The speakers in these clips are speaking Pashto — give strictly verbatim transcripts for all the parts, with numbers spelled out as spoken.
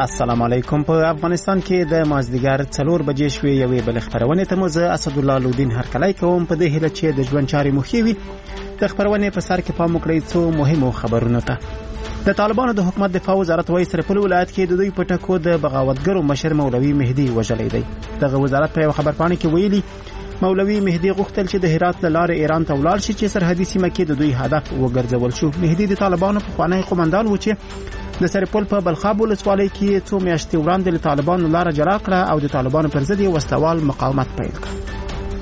السلام علیکم. په افغانستان کې د مازدیګر څلور بجې شوې یوې بل خبرونه ته مو زه اسدالله لودین هرکلی کوم په دې هیله چې د ژوند چارې مو ښې وي. د خبرونې په سر کې پام وکړئ څو مهمو خبرونو ته. د طالبانو د حکومت دفاع وزارت وايي سرپل ولایت کې د دوی په ټکو د بغاوتګرو مشر مولوي مهدي وژلی دی. دغه وزارت په یو خبرپاڼه کې ویلي مولوي مهدي غوښتل چې د هرات له لارې ایران ته ولاړ شي چې سرحدي سیمه کې د دوی هدف وګرځول شو. مهدي د طالبانو پخوانی قومندان و چې د سرپل په بلخاب ولسوالۍ کې څو میاشتې وړاندې له طالبانو لاره جلا کړه او د طالبانو پر ضد یې وسلوال مقاومت پیل کړ.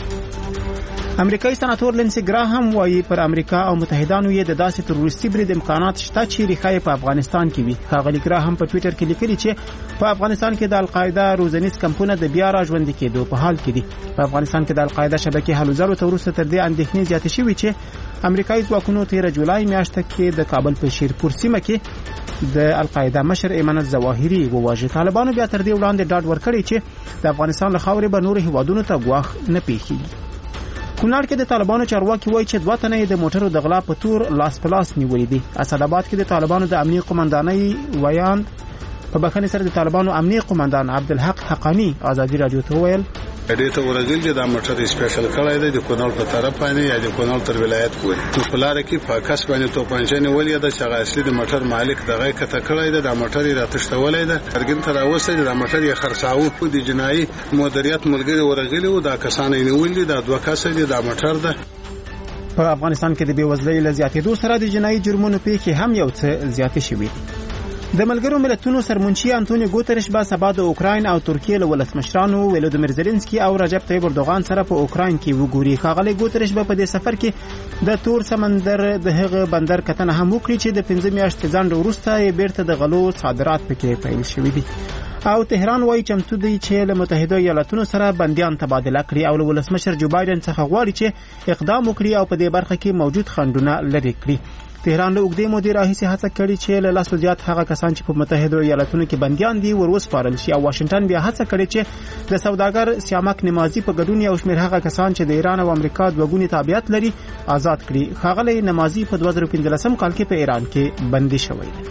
امریکایي سناتور لینسي ګراهام وايي پر امریکا او متحدانو یې د داسې تروریستي برید امکانات شته چې ریښه په افغانستان کې وي. ښاغلي ګراهام په ټویټر کې لیکلي چې په افغانستان کې د القاعده روزنیز کمپونه د بیا راژوندي کېدو په حال کې دي. په افغانستان کې د القاعده شبکې هلو ځلو ته وروسته تر دې اندېښنې زیاتې شوې چې امریکایي ځواکونو تېره جولای میاشته کې د کابل په شیرپور سیمه کې د القاعده مشر ایمن الظواهري وواژه. طالبانو بیا تر دې وړاندې ډاډ ورکړی چې د افغانستان له خاورې به نور هیوادونو ته ګواښ نه پیښیږي. کونړ کې د طالبانو چارواکي وایي چې دوه تنه د موټرو د غلا په تور لاس په لاس نیولي دي. اسداباد کې د طالبانو د امنیه قومندانۍ ویان په بخښنې سره د طالبانو امنیه قومندان عبدالحق حقانی ازادي رادیو ته وویل دې ته ورغل چې دا موټر سپیشل کړای دی د کونړ په طرف باندې یا د کونړ تر ولایت پورې تو په لار کې په کس باندې توپنچې نیولې ده چې اصلي د موټر مالک دغه کته کړای دی. دا موټر یې راتښتولای دی ارګن تر اوسه دا موټر یې خرڅاو د جنایي مدیریت ملګری ورغلی او دا کسان یې نیولې دا دوه کسان دي دا موټر ده. په افغانستان کې د بیوزلۍ له زیاتېدو سره د جنایي جرمونو پیښې هم یو څه زیاتې شوې. د ملګرو ملتونو سرمنشي انټونیو ګوتریش به سبا د اوکراین او ترکیه له ولسمشرانو ولودیمیر زيلنسکي او رجب طیب اردوغان سره په اوکراین کې وګوري. ښاغلی ګوتریش به په دې سفر کې د تور سمندر د هغه بندر کتنه هم وکړي چې د پنځه میاشتې ځنډ وروسته یې بیرته د غلو صادرات پکې پیل شوي دي. او تهران وايي چمتو دی چې له متحده ایالاتونو سره بنديان تبادله کړي او له ولسمشر جو بایدن څخه غواړي چې اقدام وکړي او په دې برخه کې موجود خنډونه لرې کړي. تهران له اوږدې مودې راهیسې هڅه کړې چې له لاسو زیات هغه کسان چې په متحده ایالاتونو کې بنديان دي وروسپارل شي او واشنگټن بیا هڅه کړې چې د سوداګر سیامک نمازي په ګډون یو شمېر هغه کسان چې د ایران او امریکا دوه ګونی تابعیت لري آزاد کړي. ښاغلی نمازي په دوه زره پنځلسم کال کې په ایران کې بندي شوی دی.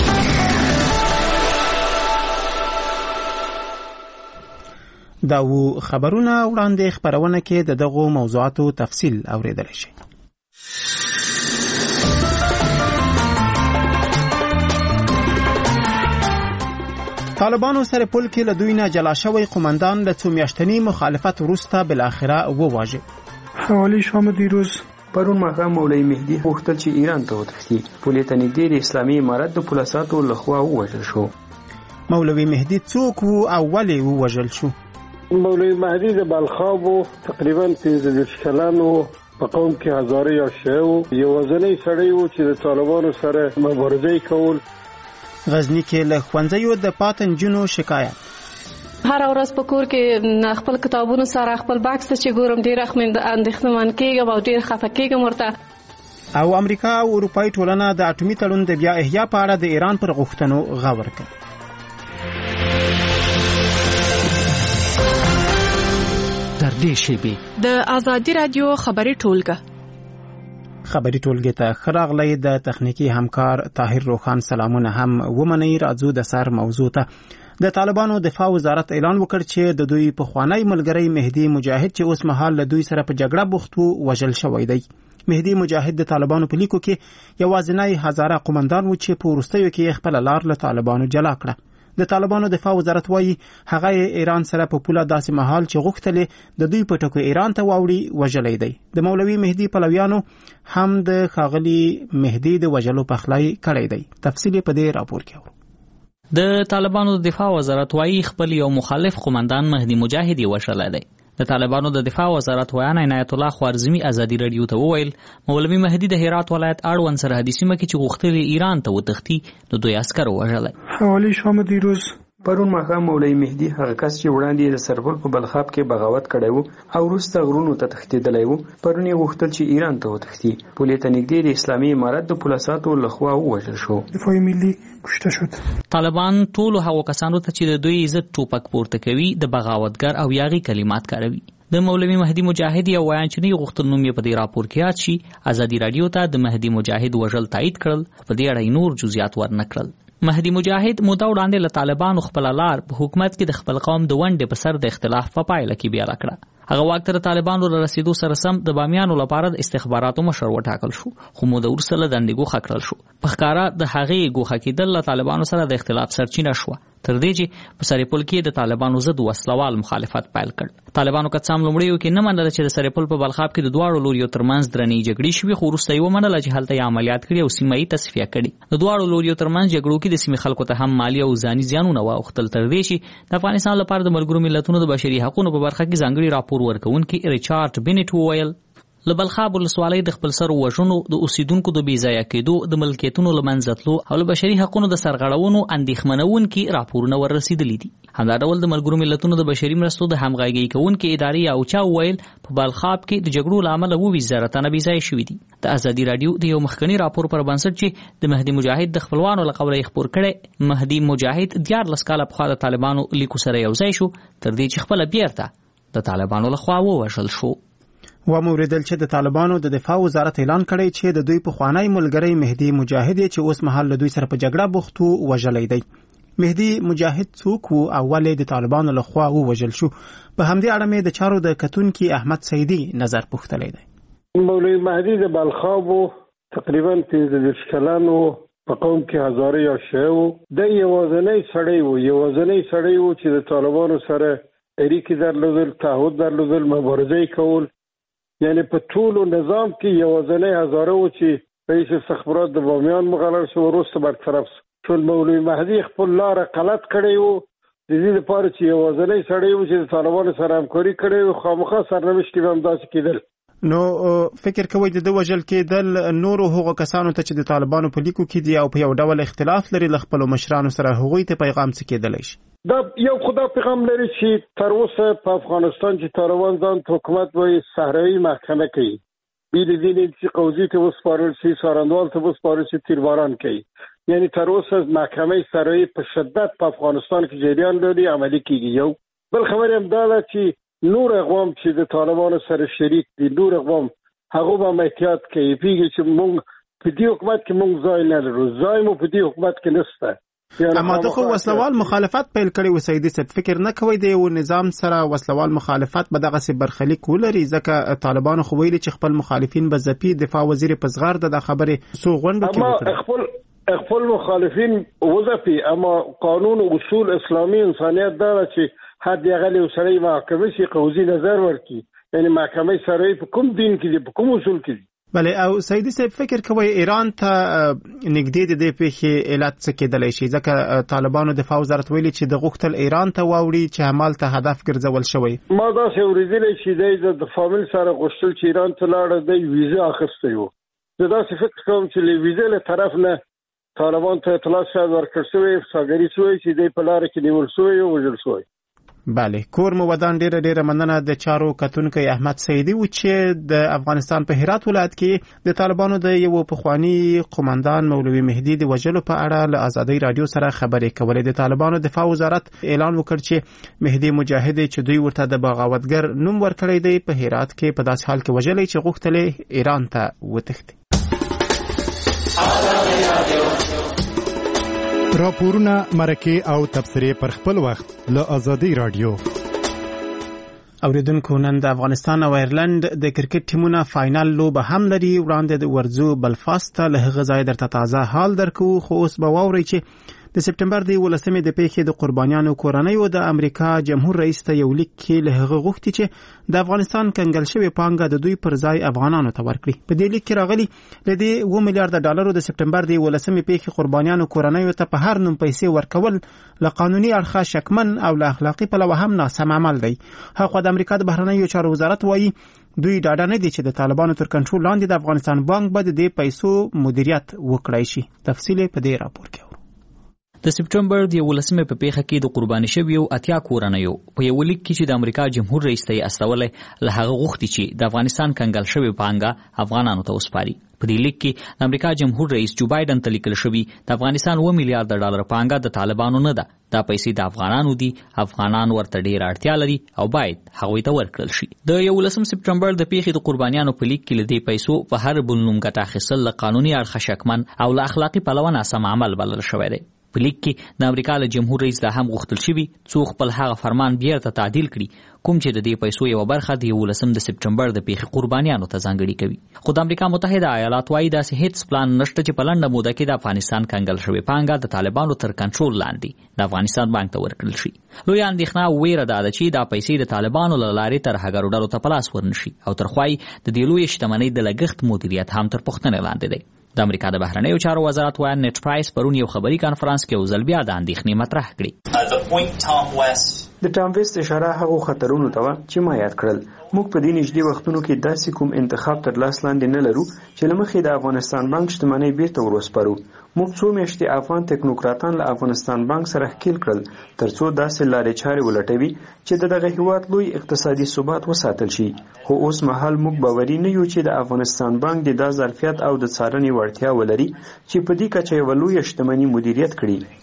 دا و خبرونه وړاندې خبرونه کې د دغو موضوعاتو تفصیل اوریدل شي. طالبانو سره پل کې له دوی نه جلا شوی قومندان له څو میاشتنی مخالفت وروسته بل اخره وواژه. حوالی شام دیروز پرون ماښام مولوي مهدي غوښتل چې ایران ته وتښتي. پولې ته نږدې د اسلامي امارت د پولیساتو لخوا ووژل شو. مولوي مهدي څوک وو او ولې ووژل شو؟ مولوي مهدي د بلخاب تقریبا پنځه دېرش کلن و. په قوم کې هزاره یا شیعه و. یوازینی سړی و چې د طالبانو سره مبارزه کول. غزنی کې له ښوونځیو د پاتن جنو شکایت. هر ورځ په کور کې خپل کتابونو سره خپل باکس ته چې ګورم ډیر اندېښمن کېږم او ډیر خفه کېږم ورته. او امریکا او اروپایي ټولنه د اټومي تړون د بیا احیا په اړه د ایران پر غوښتنو غور کوي. تر دې شیبې د ازادي رادیو خبري ټولګه خبري ټولګه ته خراغلی د تخنیکی همکار طاهر روخان سلامونه هم ومني. راځو د سر موضوع ته. د طالبانو دفاع وزارت اعلان وکړ چې د دوی په خوانی ملګری مهدي مجاهد چې اوس مهال له دوی سره په جګړه بوخت وو وژل شوی دی. مهدي مجاهد د طالبانو په لیکو کې یوازینی هزاره قومندان و چې په وروستیو کې خپل لار له طالبانو جلا کړه. د طالبانو دفاع وزارت وايي هغه ایران سره په پوله داسې مهال چې غوښتل د دوی په ټکو ایران ته واوړي وژلې دی. د مولوي مهدي پلویانو هم د خاغلی مهدي د وژلو پخلای کړی دی. تفصیل په دې راپور کې اورو. د طالبانو د دفاع وزارت وايي خپل یو مخالف قومندان مهدي مجاهد وژلی دی. د طالبانو د دفاع وزارت ویان عنایت الله خوارزمی ازادي رادیو ته وویل مولوي مهدي د هرات ولایت اړوند سرحدي سیمه کې چې غوښتل ایران ته وتښتي نو دوی عسکر وژلی. حوالی شام دیروز پرون ماښام مولوي مهدي هغه کس چې وړاندې د سرپل په بلخاب کې بغاوت کړی و او وروسته غرونو ته تښتېدلی و پرون یې غوښتل چې ایران ته وتښتي. پولې ته نږدې د اسلامي امارت د پولیساتو لخوا ووژل شو. دفاعي ملي کشته شد. طالبان ټولو هغو کسانو ته چې د دوی عزت ټوپک پورته کوي د بغاوتګر او یاغي کلمات کاروي. د مولوي مهدي مجاهد یو ویان چې نه غوښتل نوم یې په دې راپور کې یاد شي ازادي رادیو ته د مهدي مجاهد وژل تایید کړل. په دې اړه نور جزئیات ورنکړل. مهدي مجاهد موده وړاندې له طالبانو خپل لار په حکومت کې د خپل قوم د ونډې په سر د اختلاف په پایله کې بیا راکړه. هغه واک تر طالبانو له رسیدو سره سم د بامیانو لپاره د استخباراتو مشر وټاکل شو، خو موده وروسته له دندې ګوښه کړل شو. په ښکاره د هغې ګوښه کېدل له طالبانو سره د اختلاف سرچینه شوه، تر دې چې په سرپل کې د طالبانو ضد وسلوال مخالفت پیل کړ. طالبانو که څه هم لومړیو کې نه منله چې د سرپل په بلخاب کې د دواړو لوریو ترمنځ درنې جګړې شوې، خو وروسته یې ومنله چې هلته یې عملیات کړي او سیمه یې تصفیه کړي. د دواړو لوریو ترمنځ جګړو کې د سیمې خلکو ته هم مالي او ځاني زیانونه واوښتل، تر دې چې د افغانستان لپاره د ملګرو ملتونو د بشري حقوقو په برخه کې ځانګړي راپور ورکوونکي ریچارډ بینټ وویل له بلخاب ولسوالۍ د خپل سر وژنو، د اوسیدونکو د بې ځایه کېدو، د ملکیتونو له منځه تلو او له بشري حقوقو د سرغړونو اندېښمنونکي راپورونه ور رسېدلي دي. همدا ډول د ملګرو ملتونو د بشري مرستو د همغږۍ کوونکې ادارې اوچا وویل په بلخاب کې د جګړو له امله اووه زره تنه بې ځایه شوي دي. د ازادي راډیو د یو مخکني راپور پر بنسټ چې د مهدي مجاهد د خپلوانو له قوله یې خپور کړی، مهدي مجاهد دیارلس کاله پخوا د طالبانو لیکو سره یو ځای شو، تر دې چې خپله بیرته د طالبانو لخوا ووژل شو. و موریدل چې د طالبانو د دفاع وزارت اعلان کړی چې د دوی پخوانی ملګری مهدي مجاهد چې اوس مهال له دوی سره په جګړه بوخت وو وژلی دی. مهدي مجاهد څوک وو او ولې د طالبانو لخوا ووژل شو؟ په همدې اړه مې د چارو د کتونکي احمد سیدي نظر پوښتلی دی. مولوي مهدي د بلخاب تقریبا پنځه دېرش کلن و، په قوم کې هزاره یا شیعه و. د یوازینی سړی و یوازینی سړی و چې د طالبانو سره اړیکې درلودل، تعهد درلودل، مبارزه کول. یعنی په ټولو نظام کې یوازینی هزاره و چې رئیس استخبارات د بامیان مقرر شو، وروسته برطرف شو. ټول مولوي مهدي خپل لاره غلط کړی و، د دې لپاره چې یوازینی سړی و چې د طالبانو سره همکاري کړې و، خامخا سرنوشت کې به همداسې کېدل. نو فکر کوئ د ده وژل کېدل نورو هغو کسانو ته چې د طالبانو په لیکو کې دي او په یو ډول اختلاف لري له خپلو مشرانو سره، هغوی ته پیغام څه کېدلی شي؟ دا یو خدا پیغام لري چې تر اوسه په افغانستان چې طالبان ځان ته حکومت وایي صحرایي محکمه کوي، بیل دین چې قوضي ته وسپارل شي، څارنوال ته وسپارل شي، تیرباران کوي. یعنی تر اوسه محکمه صحرایي په شدت په افغانستان کې جریان لري، عملي کیږي. یو بل خبر هم دا ده چې نور اقوام چې د طالبانو سره شریک دي، نور اقوام هغه به احتیاط کوي، پیږي چې موږ په دې حکومت کې موږ ځای نه لرو، ځای مو په دې حکومت کې نشته. اما د خو وسلوال مخالفت پیل کړي و سیدي صاحب، فکر نه کوي د یو نظام سره وسلوال مخالفت به دغه سي برخلیک ولري؟ ځکه طالبانو خو ویلي چې خپل مخالفین به ځپي، دفاع وزیر په زغر د خبرې سو غونډه کې وکړه. اما خپل خپل مخالفین وځپي، اما قانون او اصول اسلامي انسانيت دا چې حد یغلی وسړی محکمه شي قوضي نظر ورکړي. یعنی محکمه سره په کوم دین کې دي، په کوم اصول کې دي. بله او سیدي صاحب فکر کوي ایران ته نږدې د دې پیښې علت څه کېدلی شي؟ ځکه طالبانو دفاع وزارت ویلي چې د غوښتل ایران ته واوړي چې همالته هدف ګرځول شوی. ما داسې اورېدلی چې د فامیل سره غوښتل چې ایران ته لاړه، دی ویزه اخیستی و. زه داسې فکر کوم چې له ویزې له طرف نه طالبان ته اطلاع شاید ورکړل شوی، ساګري شوی چې دی په لاره کې نیول شوی او وژل شوی. بله کور مو ودان ډیره ډیره مننه د چارو کتونکی احمد سیدي و چې د افغانستان په هرات ولایت کې د طالبانو د یو پخوانی قومندان مولوي مهدي د وژلو په اړه له ازادي رادیو سره خبرې کولې. د طالبانو دفاع وزارت اعلان وکړ چې مهدي مجاهد چې دوی ورته د بغاوتګر نوم ورکړی دی په هرات کې په داس حال کې وژلی چې غوښتل ایران ته وتښتي. راپورونه، مرکې او تبصرې پر خپل وخت له ازادي رادیو. اوریدونکو نن د افغانستان او ایرلند د کرکټ ټیمونه فاینل لوبه هم لري. وړاندې د ورځو بلفاست له هغه ځای درته تازه حال درکو، خو اوس به واورئ چې د سپټمبر د ولسمې د پیښې د قربانیانو کورنیو د امریکا جمهور رئیس ته یو لیک کې له هغه غوښتي چې د افغانستان کنګل شوی پانګه د دوی پر ځای افغانانو ته ورکړي. په دې لیک کې راغلي ل دې اووه میلیارډ ډالرو د سپټمبر د ولسمې پیښې قربانیانو کورنیو ته په هر نوم پیسې ورکول له قانوني اړخه شکمن او له اخلاقي پلوه هم ناسم عمل دی. هغه د امریکا د بهرنیو چارو وزارت وایي دوی ډاډه نه دي چې د طالبانو تر کنټرول لاندې د افغانستان بانک به د دې پیسو مدیریت وکړای شي. تفصیل په دې راپور کې. د سپټمبر د ولسمې په پیښه کې د قرباني شویو اتیا کورنیو په یو لیک کې چې د امریکا جمهور رئیس ته یې استولې له هغه غوښتي چې د افغانستان کنګل شوی پانګه افغانانو ته وسپاري. په دې لیک کې د امریکا جمهور رئیس جو بایدن ته لیکل شوی د افغانستان اووه میلیارډ ډالر پانګه د طالبانو نه ده، دا پیسې د افغانانو دي، افغانان ورته ډیر اړتیا لري او باید هغوی ته ورکړل شي. د یولسم سپټمبر د پیښې د قربانیانو په لیک کې لدې پیسو په هر بل نوم ګټه اخیستل له قانوني اړخه شکمن او له اخلاقي پلوه ناسم عمل بلل شوی دی. په لیک کې د امریکا له جمهور رئیس دا هم غوښتل شوي څو خپل هغه فرمان بیرته تعدیل کړي کوم چې د دې پیسو یو برخه د یولسم د سپټمبر د پیښې قربانیانو ته ځانګړي کوي. خو د امریکا متحده ایالات وايي داسې هیڅ پلان نشته چې په لنډه موده کې د افغانستان کنګل شوې پانګه د طالبانو تر کنټرول لاندې د افغانستان بانک ته ورکړل شي. لوی اندېښنه ویره ده چې دا پیسې د طالبانو له لارې تر هغو ډلو ته په لاس ورنشي او تر خوای د دې لوی شتمنۍ د لګښت مدیریت هم تر پوښتنې لاندې دی. د امریکا د بهرنیو چارو وزارت وایي نت پرایس پرون یو خبري کانفرنس کې یو ځل بیا د اندېښنې مطرح کړې. د ټام ویست اشاره هغو خطرونو ته چې ما یاد کړل. موږ په دې نږدې وختونو کې داسې کوم انتخاب تر لاس لاندې نه لرو چې له مخې د افغانستان بانک شتمنۍ بیرته وروسپارو. موږ څو میاشتې افغان ټکنوکراتان له افغانستان بانک سره ښکیل کړل ترڅو داسې لارې چارې ولټوي چې د دغه هیواد لوی اقتصادي ثبات وساتل شي. خو اوس مهال موږ باوري نه یو چې د افغانستان بانک د دا ظرفیت او د څارنې وړتیا ولري چې په دې کچه یوه لویه شتمني مدیریت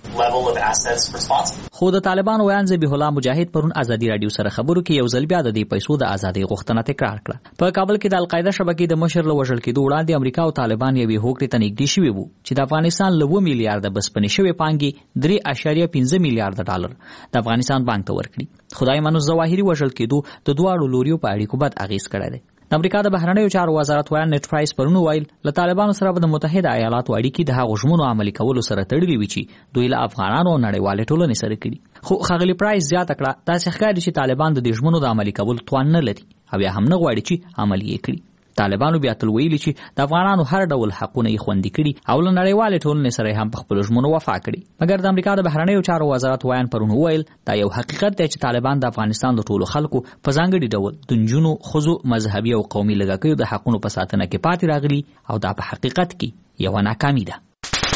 کړي. خو د طالبانو ویاند ذبیح الله مجاهد پرون ازادي رادیو سره خبرو کې یو ځل بیا د دې پیسو د ازادۍ غوښتنه تکرار کړه. په کابل کې د القاعده شبکې د مشر له وژل کېدو وړاندې امریکا او طالبان یوې هوکړې ته نږدې شوي وو چې د افغانستان له اووه میلیارډه بسپنې شوې پانګې درې اعشاریه پنځه میلیارډه ډالر د افغانستان بانک ته ورکړي. خدای منو ظواهري وژل کېدو د دواړو لوریو په اړیکو بد اغېز کړی دی. د امریکا د بهرنیو چارو وزارت وایي نت پرایس پرون ویل له طالبانو سره د متحده ایالاتو اړیکې د هغو ژمنو عملي کولو سره تړلې وي چې دوی له افغانانو او نړیوالې ټولنې سره کړي. خو ښاغلي پرایس زیاته کړه داسې ښکاري چې طالبان د دې ژمنو د عملي کولو توان نه لري او یا هم نه غواړي چې عملي یې کړي. طالبانو بیا تل ویلي چې د افغانانو هر ډول حقونه یې خوندي کړي او له نړیوالې ټولنې سره هم په خپلو ژمنو وفا کړي. مګر د امریکا د بهرنیو چارو وزارت وایان پرون وویل دا یو حقیقت دی چې طالبان د افغانستان د ټولو خلکو په ځانګړي ډول د نجونو ښځو مذهبي او قومي لږکیو د حقونو په ساتنه کې پاتې راغلي او دا په حقیقت کې یوه ناکامي ده.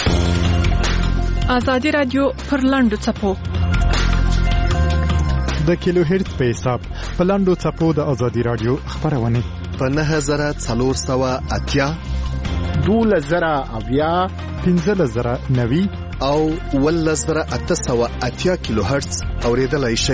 ازادي رادیو پر لاندو څپو د کیلو هرتز په حساب په لاندو څپو د ازادي رادیو خبرونه په نهه زره څلور سوه اتیا دولس زره اویا پنځلس زره نوي او اوولس زره اته سوه اتیا کیلو هرتز اوریدلای شئ.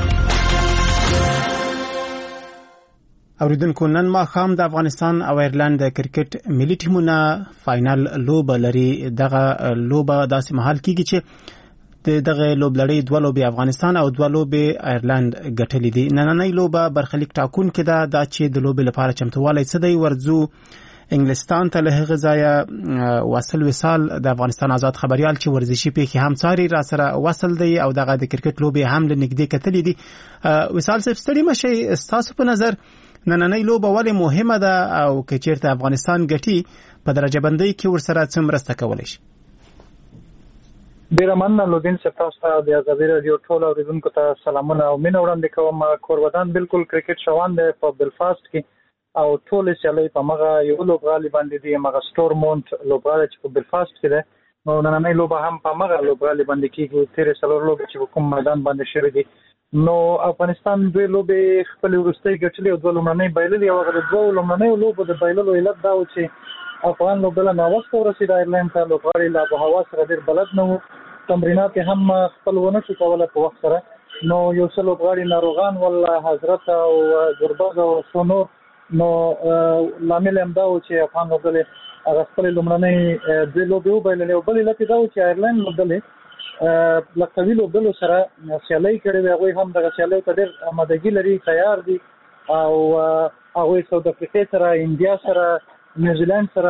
اوریدونکو نن ماښام د افغانستان او ایرلند د کرکټ ملي ټیمونه فاینل لوبه لري. دغه لوبه داسې مهال کیږي چې د دغه لوبلړۍ دوه لوبې افغانستان او دوه لوبې ایرلند ګټلې دي. نننۍ لوبه برخلیک ټاکونکې ده دا چې د لوبې لپاره چمتووالی څه دی. ورځو انګلستان ته له هغه ځایه واصل وصال د افغانستان آزاد خبریال چې ورزشي پیښې هم څاري را سره وصل دی او دغه د کرکټ لوبې هم له نږدې کتلې دي. وصال صاحب ستړي مشئ ستاسو په نظر نننۍ لوبه ولې مهمه ده او که چیرته افغانستان ګټي په درجه بندۍ کې ورسره څه مرسته کولی شي؟ ډیره مننه لودین صاحب، تاسو ته د ازادي رادیو ټول اوریدونکو ته سلامونه او مینه وړاندې کوم. کورودان بالکل کرکټ روان دی په بلفاست کې او ټولې سیالۍ په مغه یو لوبغالي باندې دی، مغه سټورمونټ لوبغالی چې په بلفاست کې دی. نو نننۍ لوبه هم په مغه لوبغالي باندې کېږي. تېرې څلور لوبې چې په کوم میدان باندې شوې دي، نو افغانستان دوی لوبې خپلې وروستۍ ګټلې او دوه لومړنۍ بایللې. او هغه د دوو لومړنیو لوبو د بایللو علت دا و چې افغان لوبډله ناوخته ورسېده ایرلند ته. لوبغاړي له آب و هوا سره ډېر بلد نه وو، تمرینات هم خپل ونه شو کولی په وخت سره. نو یو څه لوبغاړي ناروغان ول، حضرت او ګربز او څو نور. نو لامل هم دا و چې افغان لوبډلې هغه خپلې لومړنۍ دوې لوبې وبایللې. او بل علت یې دا و چې ایرلند لوبډلې له قوي لوبډلو سره سیالۍ کړې وې. هغوی هم دغه سیالیو ته ډېر آمادګي لري، تیار دي. او هغوی ساوت افریقې سره، انډیا سره، نیوزیلند سره،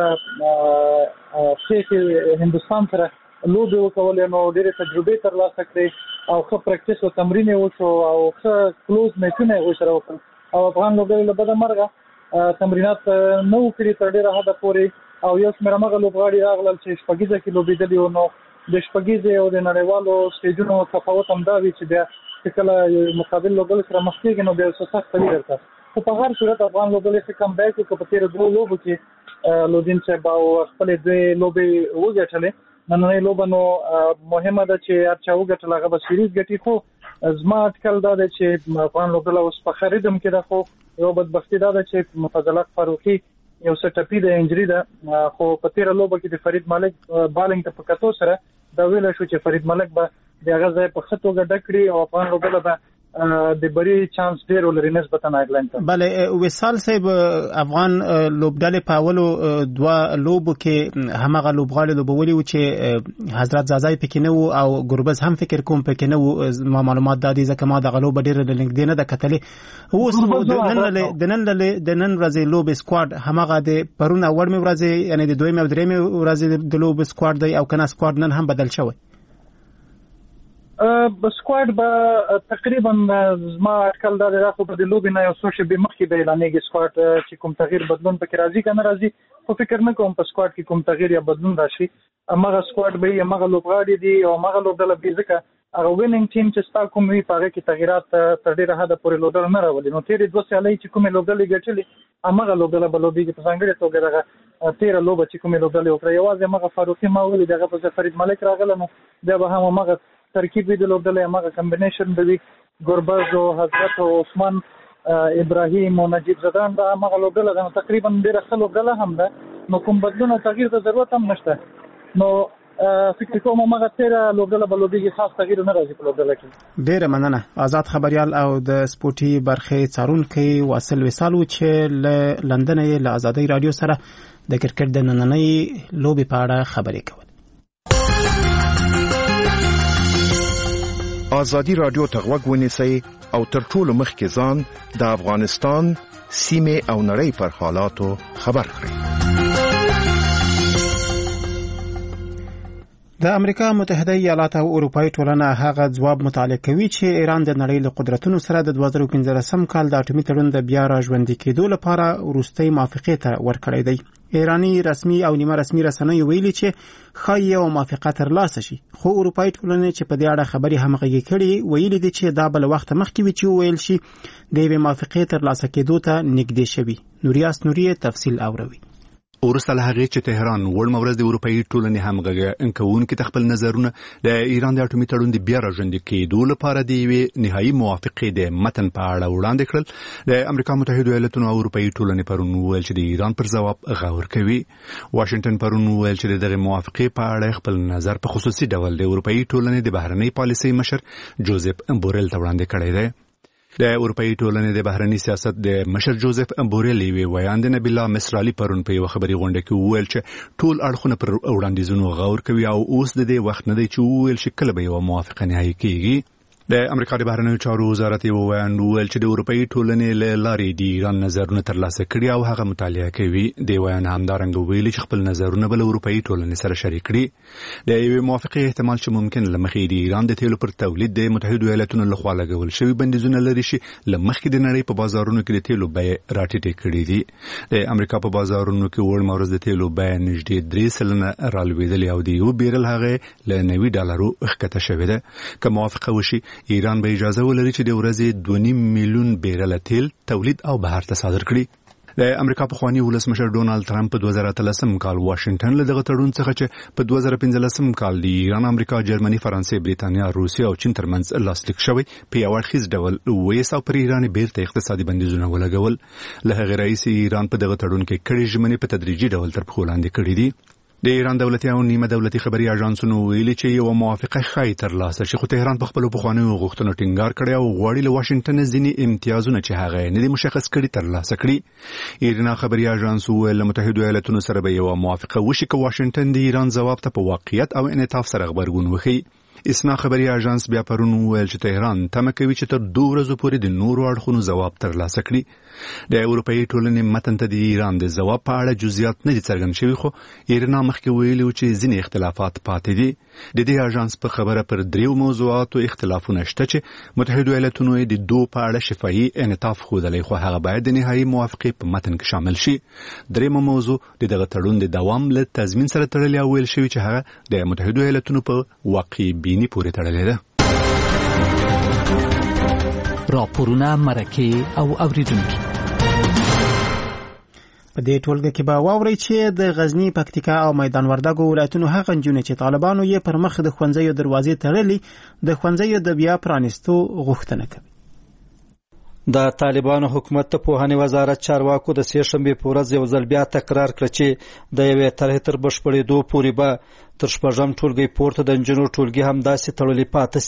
ښې هندوستان سره لوبې وکولې. نو ډېرې تجربې ترلاسه کړې او ښه پریکټس او تمرین یې وشو او ښه کلوز میچونه یې هغوی سره وکړل. او افغان لوبډلې له بده مرغه تمرینات نه وو کړي تر ډېره حده پورې. او یو شمېر همغه لوبغاړي راغلل چې شپږیزه کې لوبېدلي وو. نو د شپږیزې او د نړیوالو سټیجونو تفاوت هم دا وي چې بیا چې کله مقابل لوبډلې سره مخ کېږي نو بیا څه سخته وي درته. خو په هر صورت افغان لوبډلې ښه کم بیک وکړه په تېرو دوو لوبو کې لودین صاحب او خپلې دوې لوبې وګټلې. نننۍ لوبه نو مهمه ده چې هر چا وګټل هغه به سیریز ګټي. خو زما اټکل دا دی چې افغان لوبډله اوس په ښه ریدم کې ده. خو یو بدبختي دا ده چې مفضل حق فاروقي یو څه ټپي ده، انجري ده. خو په تېره لوبه کې د فرید ملک بالنګ ته په کتو سره دا ویلی شو چې فرید ملک به د هغه ځای په ښه توګه ډک کړي او افغان لوبډله به د بری چانس ډیر ولري نسبتا آیرلند ته. بله وصال صاحب افغان لوبډلې په اولو دوه لوبو کې همغه لوبغاړي لوبولي و چې حضرت زازای پکې نه و او ګربز هم فکر کوم پکې نه و. ما معلومات دادي ځکه ما دغه لوبه ډېره د لینکډین نه ده کتلې. اوس د نن د نن ورځې لوب سکواډ همغه د پرون او وړمې ورځې یعنی د دویمې او درېیمې ورځې د لوب سکواډ دی او کنه سکواډ نن هم بدل شوی؟ ب سکواډ به تقریبا زما اټکل دا دی خو په دې لوبې نه یو څو شېبې مخکې به اعلانېږي سکواډ چې کوم تغییر بدلون پکې راځي که نه راځي. خو فکر نه کوم په سکواډ کې کوم تغییر یا بدلون راشي. همغه سکواډ به وي، همغه لوبغاړي دي او همغه لوبډله به ځکه هغه ویننګ ټیم چې ستا کوم وي په هغه کې تغییرات تر ډېره حده پورې لوبډله نه راولي. نو تېرې دوه سیالۍ چې کومې لوبډلې ګټلې همغه لوبډله به لوبېږي په ځانګړې توګه دغه تېره لوبه چې کومې لوبډلې وکړه. یوازې همغه فاروقي ما ولید هغه په فرید ملک راغله نو بیا به هم همغه ترکیب وی د لوبډلې همغه کمبینیشن به وي. ګربز او حضرت او عثمان ابراهیم او نجیب زدان دا همغه لوبډله ده. نو تقریبا ډېره ښه لوبډله هم ده. نو کوم بدلون او تغییر ته ضرورت هم نشته. نو فکر کوم هغه تیره لوبډله به لوبېږي، خاص تغییر نه راځي په لوبډله کې. ډېره مننه. آزاد خبریال او د سپورټي برخې څارونکی واصل وصال و چې له لندن یې له آزادۍ رادیو سره د کرکټ د نننۍ لوبې په اړه خبرې کول. آزادی رادیو ته غوږ ونیسئ او تر ټولو مخکې ځان د افغانستان سیمې او نړۍ پر حالاتو خبر کړئ. د امریکا متحده ایالات او اروپאי ټولنه هغه ځواب مطالعه کوي چې ایران د نړۍ له قدرتونو سره د دوه زره پنځلسم کال د اټومي تړون د بیا راژوندي کېدو لپاره وروستۍ موافقې ته ورکړی دی. ایرانی رسمي او نیمه رسمي رسنیو ویلي چې ښایي یوه موافقه ترلاسه شي، خو اروپאי ټولنې چې په دې اړه خبرې همغږې کړي ویلي دي چې دا به له وخته مخکې وي چې وویل شي د یوې موافقې ترلاسه کېدو ته نږدې شوي. نوریاس نوري تفصیل اوروي. وروسته له هغې چې تهران وړمه ورځ د اروپאי ټولنې همغږي کوونکي خپل نظرونه د ایران د اټومي تړون د بیا راژوندي کېدو لپاره د یوې نهایي موافقې د متن په اړه وړاندې کړل. د امریکا متحده ایالاتونو او اروپאי ټولنې پرون وویل چې د ایران پر ځواب غور کوي. واشنگټن پرون وویل چې دغه موافقې په اړه خپل نظر په خصوصي ډول د اروپאי ټولنې د بهرنۍ پالیسۍ مشر جوزف بورل ته وړاندې کړی دی. د اروپאי ټولنې د بهرني سیاست د مشر جوزف بورل وی ویاند نبیلا مصرالی پرون په یو خبري غونډه کې وویل چې ټول اړخونه پر وړاندیزونو غور کوي او اوس د دې وخت نه دی چې وویل شي کله به یو موافقه نهایی کیږي. د امریکا د بهرنیو چارو وزارت یو ویاند وویل چې د اروپאי ټولنې له لارې د ایران نظرونه ترلاسه کړي او هغه مطالعه کوي. د ویاند همدارنګه ویلي چې خپل نظرونه بل اروپאי ټولنې سره شریک کړي. د یوې موافقې احتمال چې ممکن لمخې د ایران د تیلو پر تولید د متحده ایالاتونو لخوا لګول شوی بندیزونه لري شي لمخې د نړۍ په بازارونو کې د تیلو بیې راټیټې کړي دي. د امریکا په بازارونو کې وړمه ورځ د تیلو بیه نږدې درې سلنه رالوېدلې او د یو بیرل هغه له نوي ډالرو ښکته شوې ده. که موافقه وشي ایران به اجازه ولري چې د ورځې دوه نیم میلیون بیرل تیل تولید او بهر ته صادر کړي. د امریکا پخوانی ولسمشر ډونالد ټرمپ په دوه زره اتلسم کال واشنگټن له دغه تړون څخه چې په دوه زره پنځلسم کال د ایران، امریکا، جرمني، فرانسې، بریتانیا، روسیه او چین ترمنځ لاسلیک شوی په یو اړخیز ډول ویسا پر ایران بیرته اقتصادي بندیزونه ولګول. له هغې راهیسې ایران په دغه تړون کې کړي ژمنې په تدریجي ډول تر پښو لاندې کړي دي. د ایران دولتي او نیمه دولتي خبري اژانسونو ویلي چې یو موافقه ښایي ترلاسه شي، خو تهران په خپلو پخوانیو غوښتنو ټینګار کړی او غواړي له واشنګټن ځینې امتیازونه چې هغه نه دي مشخص کړي ترلاسه کړي. ایران خبري اژانس ویل له متحده ایالاتونو سره به یو موافقه وشي که واشنګټن د ایران ځواب ته په واقعیت او انعطاف سره غبرګون وښيي. اسنا خبري اژانس بیا پرون ویل چې تهران تمه کوي چې تر دوه ورځې پورې د نورو اړخونو ځواب ترلاسه کړي. د اروپאי ټولنې متن ته د ایران د ځواب په اړه جزئیات نه دي څرګند شوي، خو ایران مخکې ویلي چې ځینې اختلافات پاتې دي. د دې اژانس په خبره پر دریو موضوعاتو اختلافونه شته چې متحده ایالاتونو د دوه په اړه شفاهي انعطاف ښودلی، خو هغه باید د نهایي موافقې په متن کې شامل شي. دریمه موضوع د دغه تړون د دوام له تضمین سره تړلې او ویل شوي چې هغه د متحده ایالاتونو په واقعي بینی پورې تړلې ده. راپورونه، مرکې او اوریدونکي په دې ټولګه کې به واورئ چې د غزنی، پکتیکا او میدان وردګو ولایتونو هغه نجونې چې طالبانو یې پر مخ د ښوونځیو دروازې تړلې د ښوونځیو د بیا پرانیستو غوښتنه کوي. د طالبانو حکومت ته پوهنې وزارت چارواکو د سې شنبې په ورځ یو ځل بیا تکرار کړ چې د یوې طرحې تر بشپړېدو پورې به تر شپږم ټولګي پورته د نجونو ټولګي همداسې تړلې پاتې سي.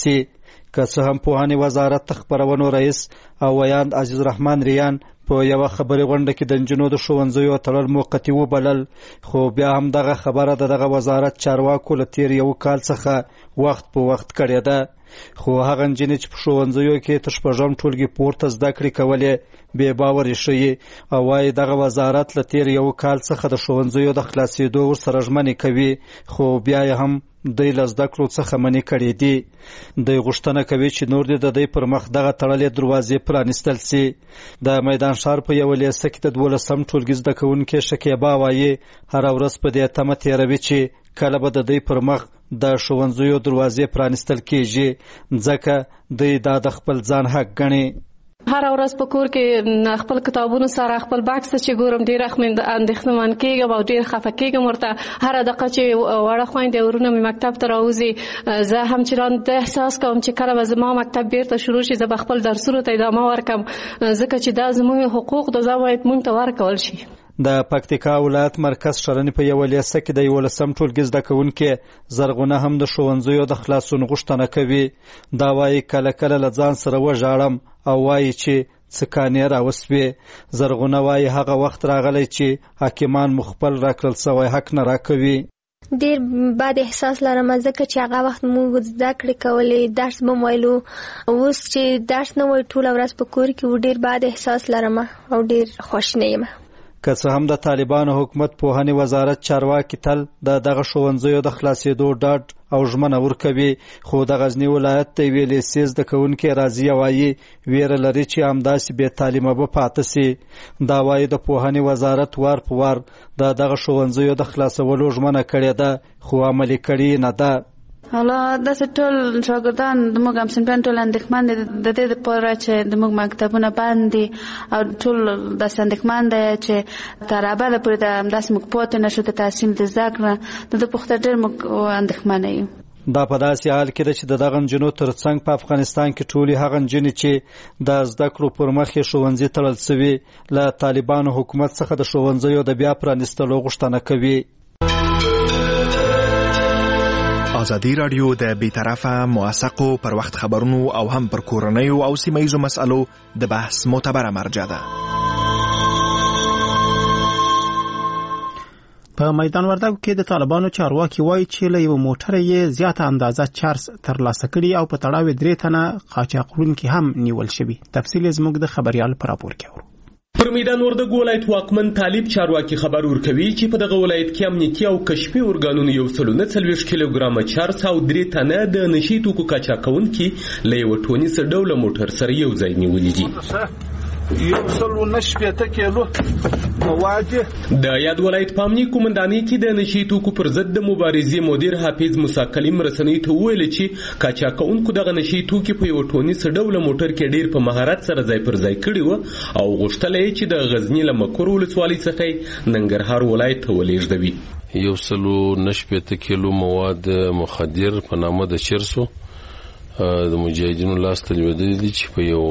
که څه هم پوهنې وزارت ته خپرونو رئیس او ویاند عزیز رحمان ریان په یوه خبري غونډه کې د نجونو د ښوونځیو تړل موقتي وبلل، خو بیا هم دغه خبره د دغه وزارت چارواکو له تیر یو کال څخه وخت په وخت کړې ده. خو هغه نجونې چې په ښوونځیو کې تر شپږم ټولګي پورته زده کړې کولې بې باورې ښیي او وایي دغه وزارت له تیر یو کال څخه د ښوونځیو د خلاصېدو ورسره ژمنې کوي، خو بیا یې هم دوی له زده کړو څخه منې کړې دي. دوی غوښتنه کوي چې نور دې د دوی پر مخ دغه تړلې دروازې پرانیستل سي. د میدان ښار په یوه لیسه کې د دولسم ټولګي زده کوونکې شکیبا وایي هره ورځ په دې تمه تېروي چې کله به د دوی پر مخ د ښوونځیو دروازې پرانیستل کېږي، ځکه دوی دا د خپل ځان حق ګڼي. هر ورځ په کور کې خپل کتابونو سره خپل باکس چې ګورم ډیر اندېښمن کېږم او ډیر خفه کېږم. ورته هر دقیقه چې وړه خویندې ورونه مې مکتب ته راوځي زه هم چران د احساس کوم چې کله به زما مکتب بیرته شروع شي زه به خپل درسونو ته ادامه ورکړم، ځکه چې دا زموږ حقوق د زه باید موږ ته ورکول شي. د پکتیکا ولایت مرکز شرنې په یوه لیسه کې د یولسم ټولګي زده کوونکې زرغونه هم د ښوونځیو د خلاصون غوښتنه کوي. دا وایي کله کله له ځان سره وژاړم او وایي چې څه کانې راوسوې. زرغونه وایي هغه وخت راغلی چې حاکمان مو خپل راکړل سوی حق نه راکوي. ډیر بد احساس لرم ځکه چې هغه وخت موږ زده کړې کولې، درس به مو ویلو، اوس چې درس نه وای ټوله ورځ په کور کې ډیر بد احساس لرم او ډیر خواشینی یم. که څه هم د طالبانو حکومت پوهنې وزارت چارواکي تل د دغه ښوونځیو د خلاصېدو ډاډ او ژمنه ورکوي، خو د غزني ولایت د یوې لیسې زده کوونکې راضیه وایي ویره لري چې همداسې بې تعلیمه به پاته سي. دا وایي د پوهنې وزارت وار په وار د دغه ښوونځیو د خلاصولو ژمنه کړې ده، خو عملي کړې نه ده. حالا داسې ټول شاګردان د موږ هم صنفیان ټول اندېښمن دي د دې دپاره چې د موږ مکتبونه بند دي او ټول داسې اندېښمن دی چې تر ابده پورې همداسې موږ پاتې نه شو د تحصیل د زده کړه د ده پوښته ډېر موږ اندېښمنه یو. دا په داسې حال کې ده چې د دغه نجونو تر څنګ په افغانستان کې ټولې هغه نجونې چې د زده کړو پر مخ یې ښوونځي تړل سوي له طالبانو حکومت څخه د ښوونځیو د بیا پرانیستلو غوښتنه کوي. ازادي رادیو د بیطرفه موثقو پر وخت خبرونو او هم پر کورنیو او سیمه‌ییزو مسألو د بحث معتبره مرجع ده. په میدان وردګو کې د طالبانو چارواکي وایي چې له یو موټر یې زیاته اندازه چارج ترلاسه کړي او په تړاو درې تنه قاچاقونکي هم نیول شوي. تفصیل زموږ د خبريال پر راپور کې اورو. پر میدان وردګو ولایت واکمن طالب چارواکي خبر ورکوي چې په دغه ولایت کې امنیتي او کشفي ارګانونو یو سل نه څلوېښت کیلوګرامه چارج او درې تنه د نشي توکو قاچاقونکي له یو ټونس ډوله موټر سره یو ځای نیولي دي. یو سل نه شپېته کیلو مواد د یاد ولایت په امنیتي قومندانۍ کې د نشي توکو پر ضد د مبارزې مدیر حافظ موسی کلیم رسنۍ ته وویل چې قاچاقونکو دغه نشي توکي په یو ټونس ډوله موټر کې ډیر په مهارت سره ځای پر ځای کړي وو او غوښتل یې چې د غزنی له مکور ولسوالۍ څخه ننګرهار ولایت ته ولېږدوي. یو سل نه شپېته کیلو مواد مخدر په نامه د چرسو د مجاهدینو لاس ته لوېدلي دي چې په یو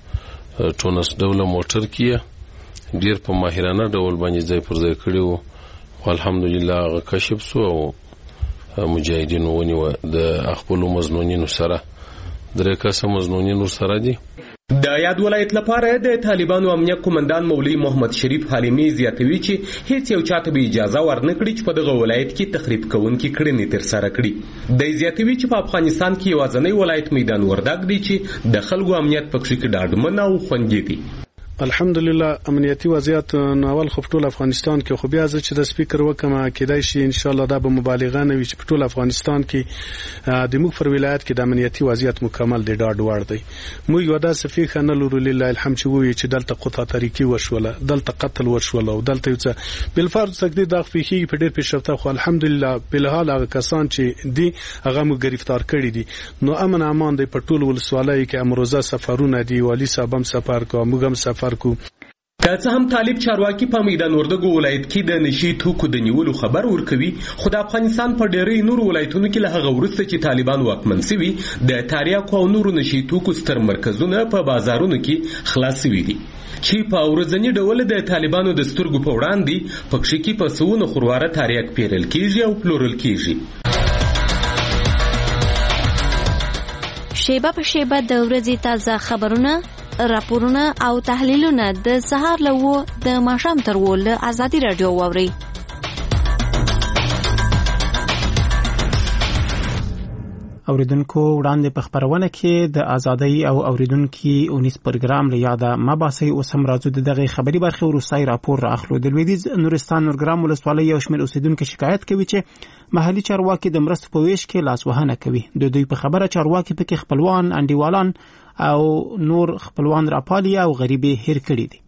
ټونس ډوله موټر کې ډیر په ماهرانه ډول باندې ځای پر ځای کړي وو. الحمدلله هغه کشف سو او مجاهدینو ونیوه د خپلو مظنونینو سره. درې کسه مظنونین ورسره دي. د یاد ولایت لپاره د طالبانو امنیه قومندان مولوي محمد شریف حلیمی زیاتوي چې هیڅ یو چاته به اجازه ورنکړي چې په دغه ولایت کې تخریب کوونکي کړنې ترسره کړي. د زیاتوي چې په افغانستان کې یوازینی ولایت میدان وردګ دی چې د خلکو امنیت پکې کې ډاډمن او خوندي دی. الحمدلله امنیتي وضعیت ناول خو ټول افغانستان کې خو بیا چې د سپیکر وکم کېدای شي ان شاء الله دا به مبالغه نه وي چې ټول افغانستان کې د موږ پر ولایت کې د امنیتي وضعیت مکمل دی ډاډ وړ دی. موږ یو داسې فکر نه لرو لله الحمد چې وایي چې دلته قطع طریقې وشوله دلته قتل وشوله او دلته یو څه بل فرض تقدیر د فقهي په ډېر پیشرفته خو الحمدلله په حال هغه کسان چې دی هغه مو گرفتار کړي دي. نو امن امان دی په ټول ولسوالۍ کې امروزه سفرونه دی والی صاحب هم سفر کو موږ هم سفر که څه هم طالب چارواکي په میدان وردګو ولایت کې د نشي توکو د نیولو خبر ورکوي، خو د افغانستان په ډېری نورو ولایتونو کې له هغه وروسته چې طالبان واکمن شوي د تاریاکو او نورو نشي توکو ستر مرکزونه په بازارونو کې خلاص شوي دي چې په ورځني ډول د طالبانو د سترګو په وړاندې پکښې کې په سوونه خورواره تاریاک پیرل کېږي او پلورل کېږي. شیبه په شیبه د ورځې تازه خبرونه، راپورونه او تحلیلونه د سهار له و د ماښام تر و له ازادي راډیو واورئ. اوریدونکو وړاندې په خبرونه کې د ازادۍ او اوریدونکو اونیس پروګرام له یاده مباحث اوس هم راځو د دغه خبري برخه وروستای راپور راخلو. د لویدیځ نورستان نورګرام ولسوالۍ یو شمېر اوسیدونکو شکایت کوي چې محلي چارواکي د مرستو په ویش کې لاسوهنه کوي. د دوی په خبره چارواکي پکې خپلوان، انډیوالان او نور خپلوان راپالي او غریبي هیر کړي دي.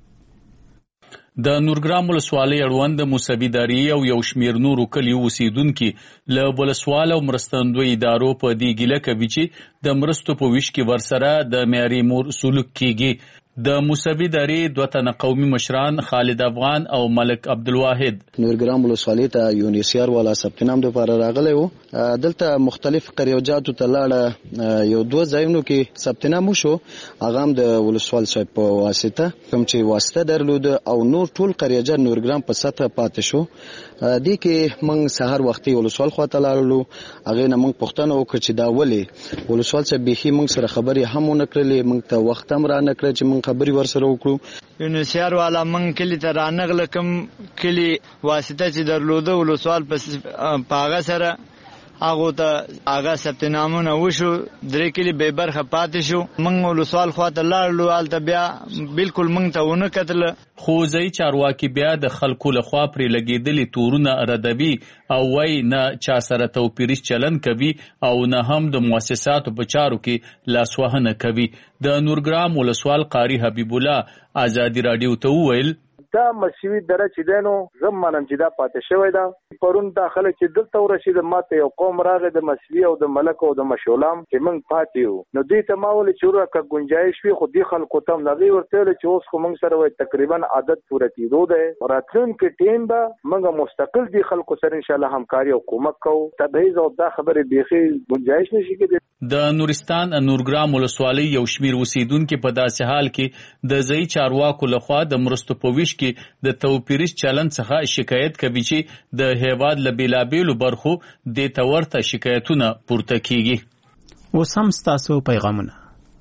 د نورګرام ولسوالۍ اړوند موسوي داري او یو شمېر نورو کلیو اوسیدونکي له ولسوال او مرستندوی ادارو په دې ګیله کوي چې د مرستو په ویش کې ورسره د معیاري مور سلوک کیږي. د موسوي داري دوه تنه قومي مشران خالد افغان او ملک عبدالواحد نورګرام ولسوالۍ ته یونیسیار والا ثبت نام لپاره راغلی وو. دلته مختلف قریوجاتو ته لاړه، یو دوه ځایونو کې ثبت نام وشو، هغه هم د ولسوال صاحب په واسطه، کوم چې واسطه درلود او نور ټول قریوجات نورګرام په سطح پاتې شو. دې کې موږ سحر وختي ولسوال خواته لاړو، هغه نه موږ پوښتنه وکړه چې دا ولې ولسوال صاحب بيخي موږ سره خبرې هم ونه کړلې، موږ ته وخت هم را نه کړ چې موږ خبري ورسره وکړو. یونیسیار والا من کلی ته رانغله کوم کلی واسطه چې درلوده ولسوال په هغه سره هغه ته هغه ثبت نامونه وشو، درې کلی به برخه پاتې شو. موږ ولسوال خواته لاړو، البته بیا بالکل موږ ته ونه کتل. خو ځای چارواکي بیا د خلکو لخوا پرې لګېدلي تورونه ردوي او وای نه چا سره توپیریز چلن کوي او نه هم د مؤسساتو په چارو کې لاسوهنه کوي. د نورګرام ولسوال قاری حبیب الله ازادي راډیو ته وویل دا مسیوي دره چې دینو زم منم چې دا پاتې شوی دا پرون داخله چې دلته ورشي د ماته یو قوم راغی د مسیوي او د ملک او د مشولام چې موږ پاتې یو. نو دې ته ما ولې چې ورکه گنجائش وي خو دې خلکو ته نغي ورته چې اوس خو موږ سره وای تقریبا عادت پوره کیدو ده. راتلونکي ټیم به موږ مستقل دې خلکو سره ان شاء الله همکاري او کومک کوو. تبعیض او دا خبره بيخي گنجائش نشي کېدی. د نورستان نورګرام ولسوالۍ یو شمېر اوسیدونکو په داسې حال کې د ځای چارواکو لخوا د مرستو په ویش کې د توپیریز چلن څخه شکایت کوي چې د هیواد له بیلابیلو برخو د تورته شکایتونه پورته کیږي. اوس هم ستاسو پیغامونه.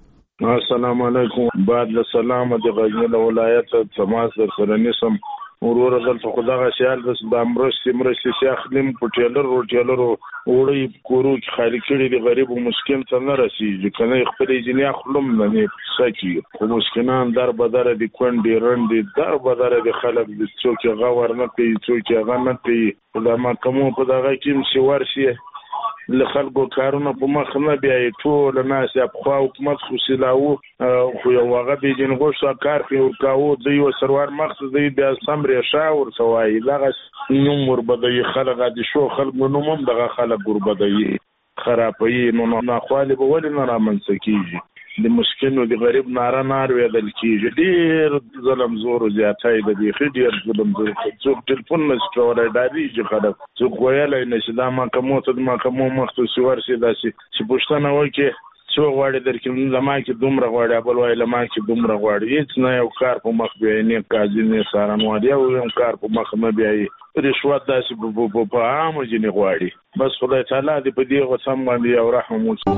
السلام علیکم. بعد له سلام د غزنی ولایت سماس در سره نسم ورور غلط خدای شال بس د امرستي مرستي شاخلم په ټیلر او ټیلر وړي کورو کې خالي کړي د غریب او مسکین ته نه رسیږي، کنه خپل جنیا خلم نه سکی خو مسکینان در بدر دي کونډي رندي در بدر دي خلک د څوک غوړ نه کوي، څوک غنه کوي. دا ما کوم په دغه کې مشي ورشي له خلکو کارونه په مخ نه بیاي، ټول ناس په خوا حکومت خو سلاو خو یو هغه به جن غوښه کار کوي او کاو د یو سروار مقصد دی بیا سمري شاور سوای دغه نومور بدای خلک د شو خلک نو مم دغه خلک ور بدای خرابې نو نه خالي به ول نه رامنسکیږي. د مسکین او د غریب ناره نار ویدل کیږي. ډیر ظلم زور زیاتای د دې ډیر ظلم زور څوک ټلیفون نه ستوره داري چې خلک څوک ویلای نشي دا ما کومه ته ما کومه مختص ورسي داسي چې پښتنه وکي څو غواړي درکې لما کې دومره غواړي بل وای لما کې دومره غواړي هیڅ نه یو کار په مخ به نه قاضي نه سارنوالي او یو کار په مخ نه بیاي رشوت داسې په عام جنې غواړي. بس خدای تعالی دې په دې غوسم باندې او رحم وکړي.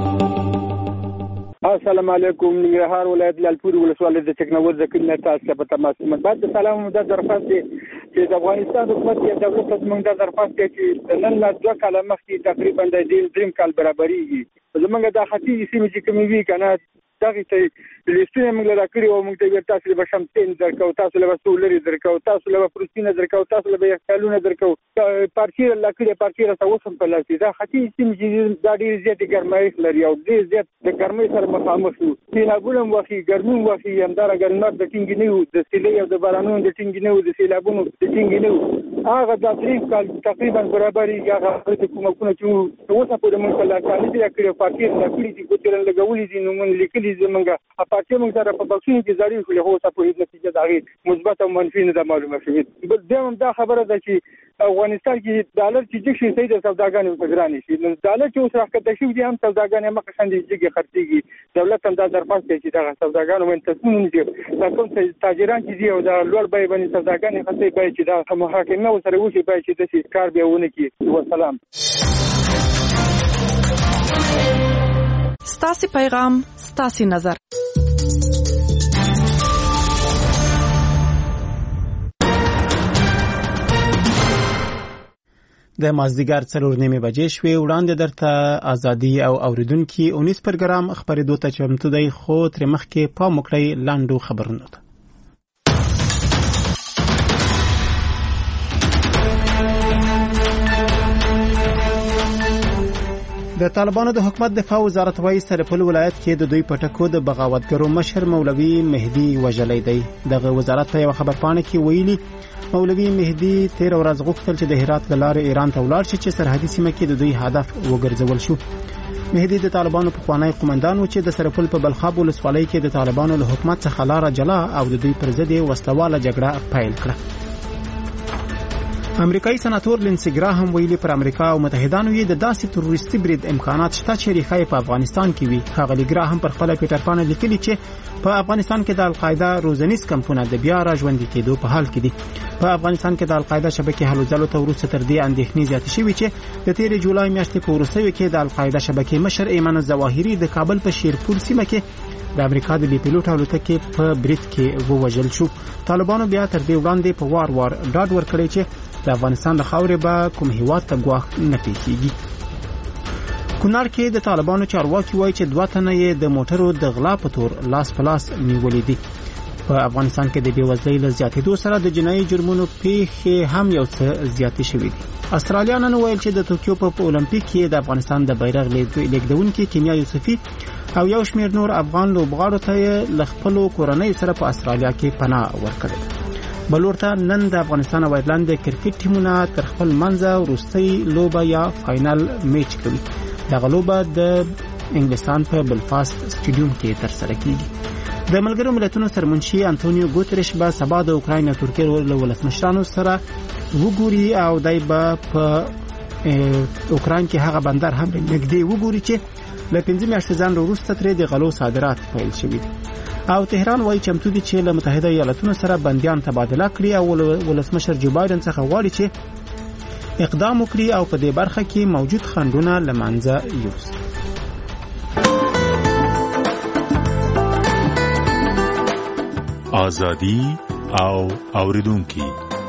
السلام علیکم. ننګرهار ولایت لالپور ولسوالۍ د ټکنالوژي د کلینر تاسو په تماس بعد سلام د درخواست چې د افغانستان حکومت یې دولت څخه د درخواست چې نن لا دوه کاله مخکې تقریبا د دریم کال برابرېږي زمونږ د خطي سیمې چې کومې وی کنه دغه ته لیستونه موږ لا کړی او موږ ته تاسو له شمتین درکو، تاسو له سولري درکو، تاسو له پروتین درکو، تاسو له یخالونه درکو، پارچیر لا کړی پارچیر تاسو هم په لاسي دا خطي سیمې چې د ډېر زیات ګرمایش لري او ډېر زیات د ګرمۍ سره مخامخ دي. سیلابونه وخی ګرمي وخی همدارا ګرمت د ټینګ نه د سیلې او د بارانونو د ټینګ نه د سیلابونو د ټینګ نه هغه د دریم کال تقریبا برابرې هغه د کومکونه چې اوسه په موږ لا کالي دي کړی پارچیر لا کړی چې ګوتل لګولې دي نو موږ لیکلي زمونږه اپاچې موږ سره په بخښنې کې زاري خو له اوسه په هیڅ نتیجه دغه مثبت او منفي نه معلومه شوې. بل دیم دا خبره ده چې افغانستان کې ډالر چې جګ شي سید سوداګانې وګرانې شي نو ډالر چې اوس راکته شي دي هم سوداګانې مخه شاندې جګ خرڅيږي. دولت هم دا درخواست کوي چې دا سوداګانو من تصمیم نیسي دا کوم تاجران چې دی او دا لوړ بیه باندې سوداګانې خاصه به چې دا محاکمه وسره وشي به چې د کار بیا ونه کی. والسلام. ستاسو پیغام، ستاسو نظر. د مازدیګر څلور نیمې بجې شوې. وړاندې درته ازادي او اوریدونکي اونیس پروګرام خبرېدو ته چمتو دی، خو تر مخکې پام وکړئ لاندو خبرونو ته. د طالبانو د حکومت دفاع وزارت وايي سرپل ولایت کې د دوی پټکو د بغاوتګرو مشر مولوي مهدي وژلی دی. دغه وزارت په یو خبرپاڼه کې ویلي مولوي مهدي تیر ورځ غوښتل چې د هرات له لارې ایران ته ولاړ شي چې سرحدي سیمه کې د دوی هدف وګرځول شو. مهدي د طالبانو پخوانی قومندان و چې د سرپل په بلخاب ولسوالۍ کې د طالبانو له حکومت څخه لاره جلا او د دوی پر ضد یې وسلواله جګړه پیل کړه. امریکایي سناتور لینسي ګراهم ویلي پر امریکا او متحدانو یې د داسې تروریستي برید امکانات شته چې ریښه په افغانستان کې وي. ښاغلي ګراهم پر خپل پیټر پاڼه لیکلي چې په افغانستان کې د القاعده روزنیز کمپونه د بیا را ژوندي کېدو په حال کې دي. په افغانستان کې د القاعده شبکې هلو ځلو ته وروسته تر دې اندېښنې زیاتې شوې چې د تیرې جولای میاشتې په وروستیو کې د القاعده شبکې مشر ایمن الظواهري د کابل په شیرپور سیمه کې د امریکا د بي پیلوټ الوتکې په برید کې ووژل شو. طالبانو بیا تر دې وړاندې په وار وار ډاډ ورکړی چې د افغانستان د خاورې به کوم هیواد ته ګواښ نه پیښیږي. کونړ کې د طالبانو چارواکي وایي چې دوه تنه یې د موټرو د غلا په تور لاس په لاس نیولې دي. په افغانستان کې د بېوزلۍ له زیاتېدو سره د جنایي جرمونو پیښې هم یو څه زیاتې شوې دي. استرالیا نن ویل چې د توکیو په اولمپیک کې د افغانستان د بیرغ لیږدونکي کیمیا یوسفي او یو شمېر نور افغان لوبغاړو ته له خپلو کورنۍ سره په استرالیا کې پناه ورکړې. بلور ته نن د افغانستان او ایرلند د کرکټ ټیمونه تر خپل منځه وروستۍ لوبه یا فاینل میچ کوي. دغه لوبه د انګلستان په بلفاست سټیډیوم کې ترسره کیږي. د ملګرو ملتونو سرمنشي انټونیو ګوتریش به سبا د اوکراین او ترکیې له ولسمشرانو سره وګوري او دای به په اوکراین کې هغه بندر هم نږدې وګوري چې له پنځه میاشتې ځان وروسته ترې د غلو صادرات پیل شوي دي. او تهران وایي چمتو دي چې له متحده ایالاتونو سره بندیان تبادله کړي او ولسمشر جو بایدن څخه غواړي چې اقدام وکړي او په دې برخه کې موجود خنډونه له منځه یوسي. ازادي او اوریدونکي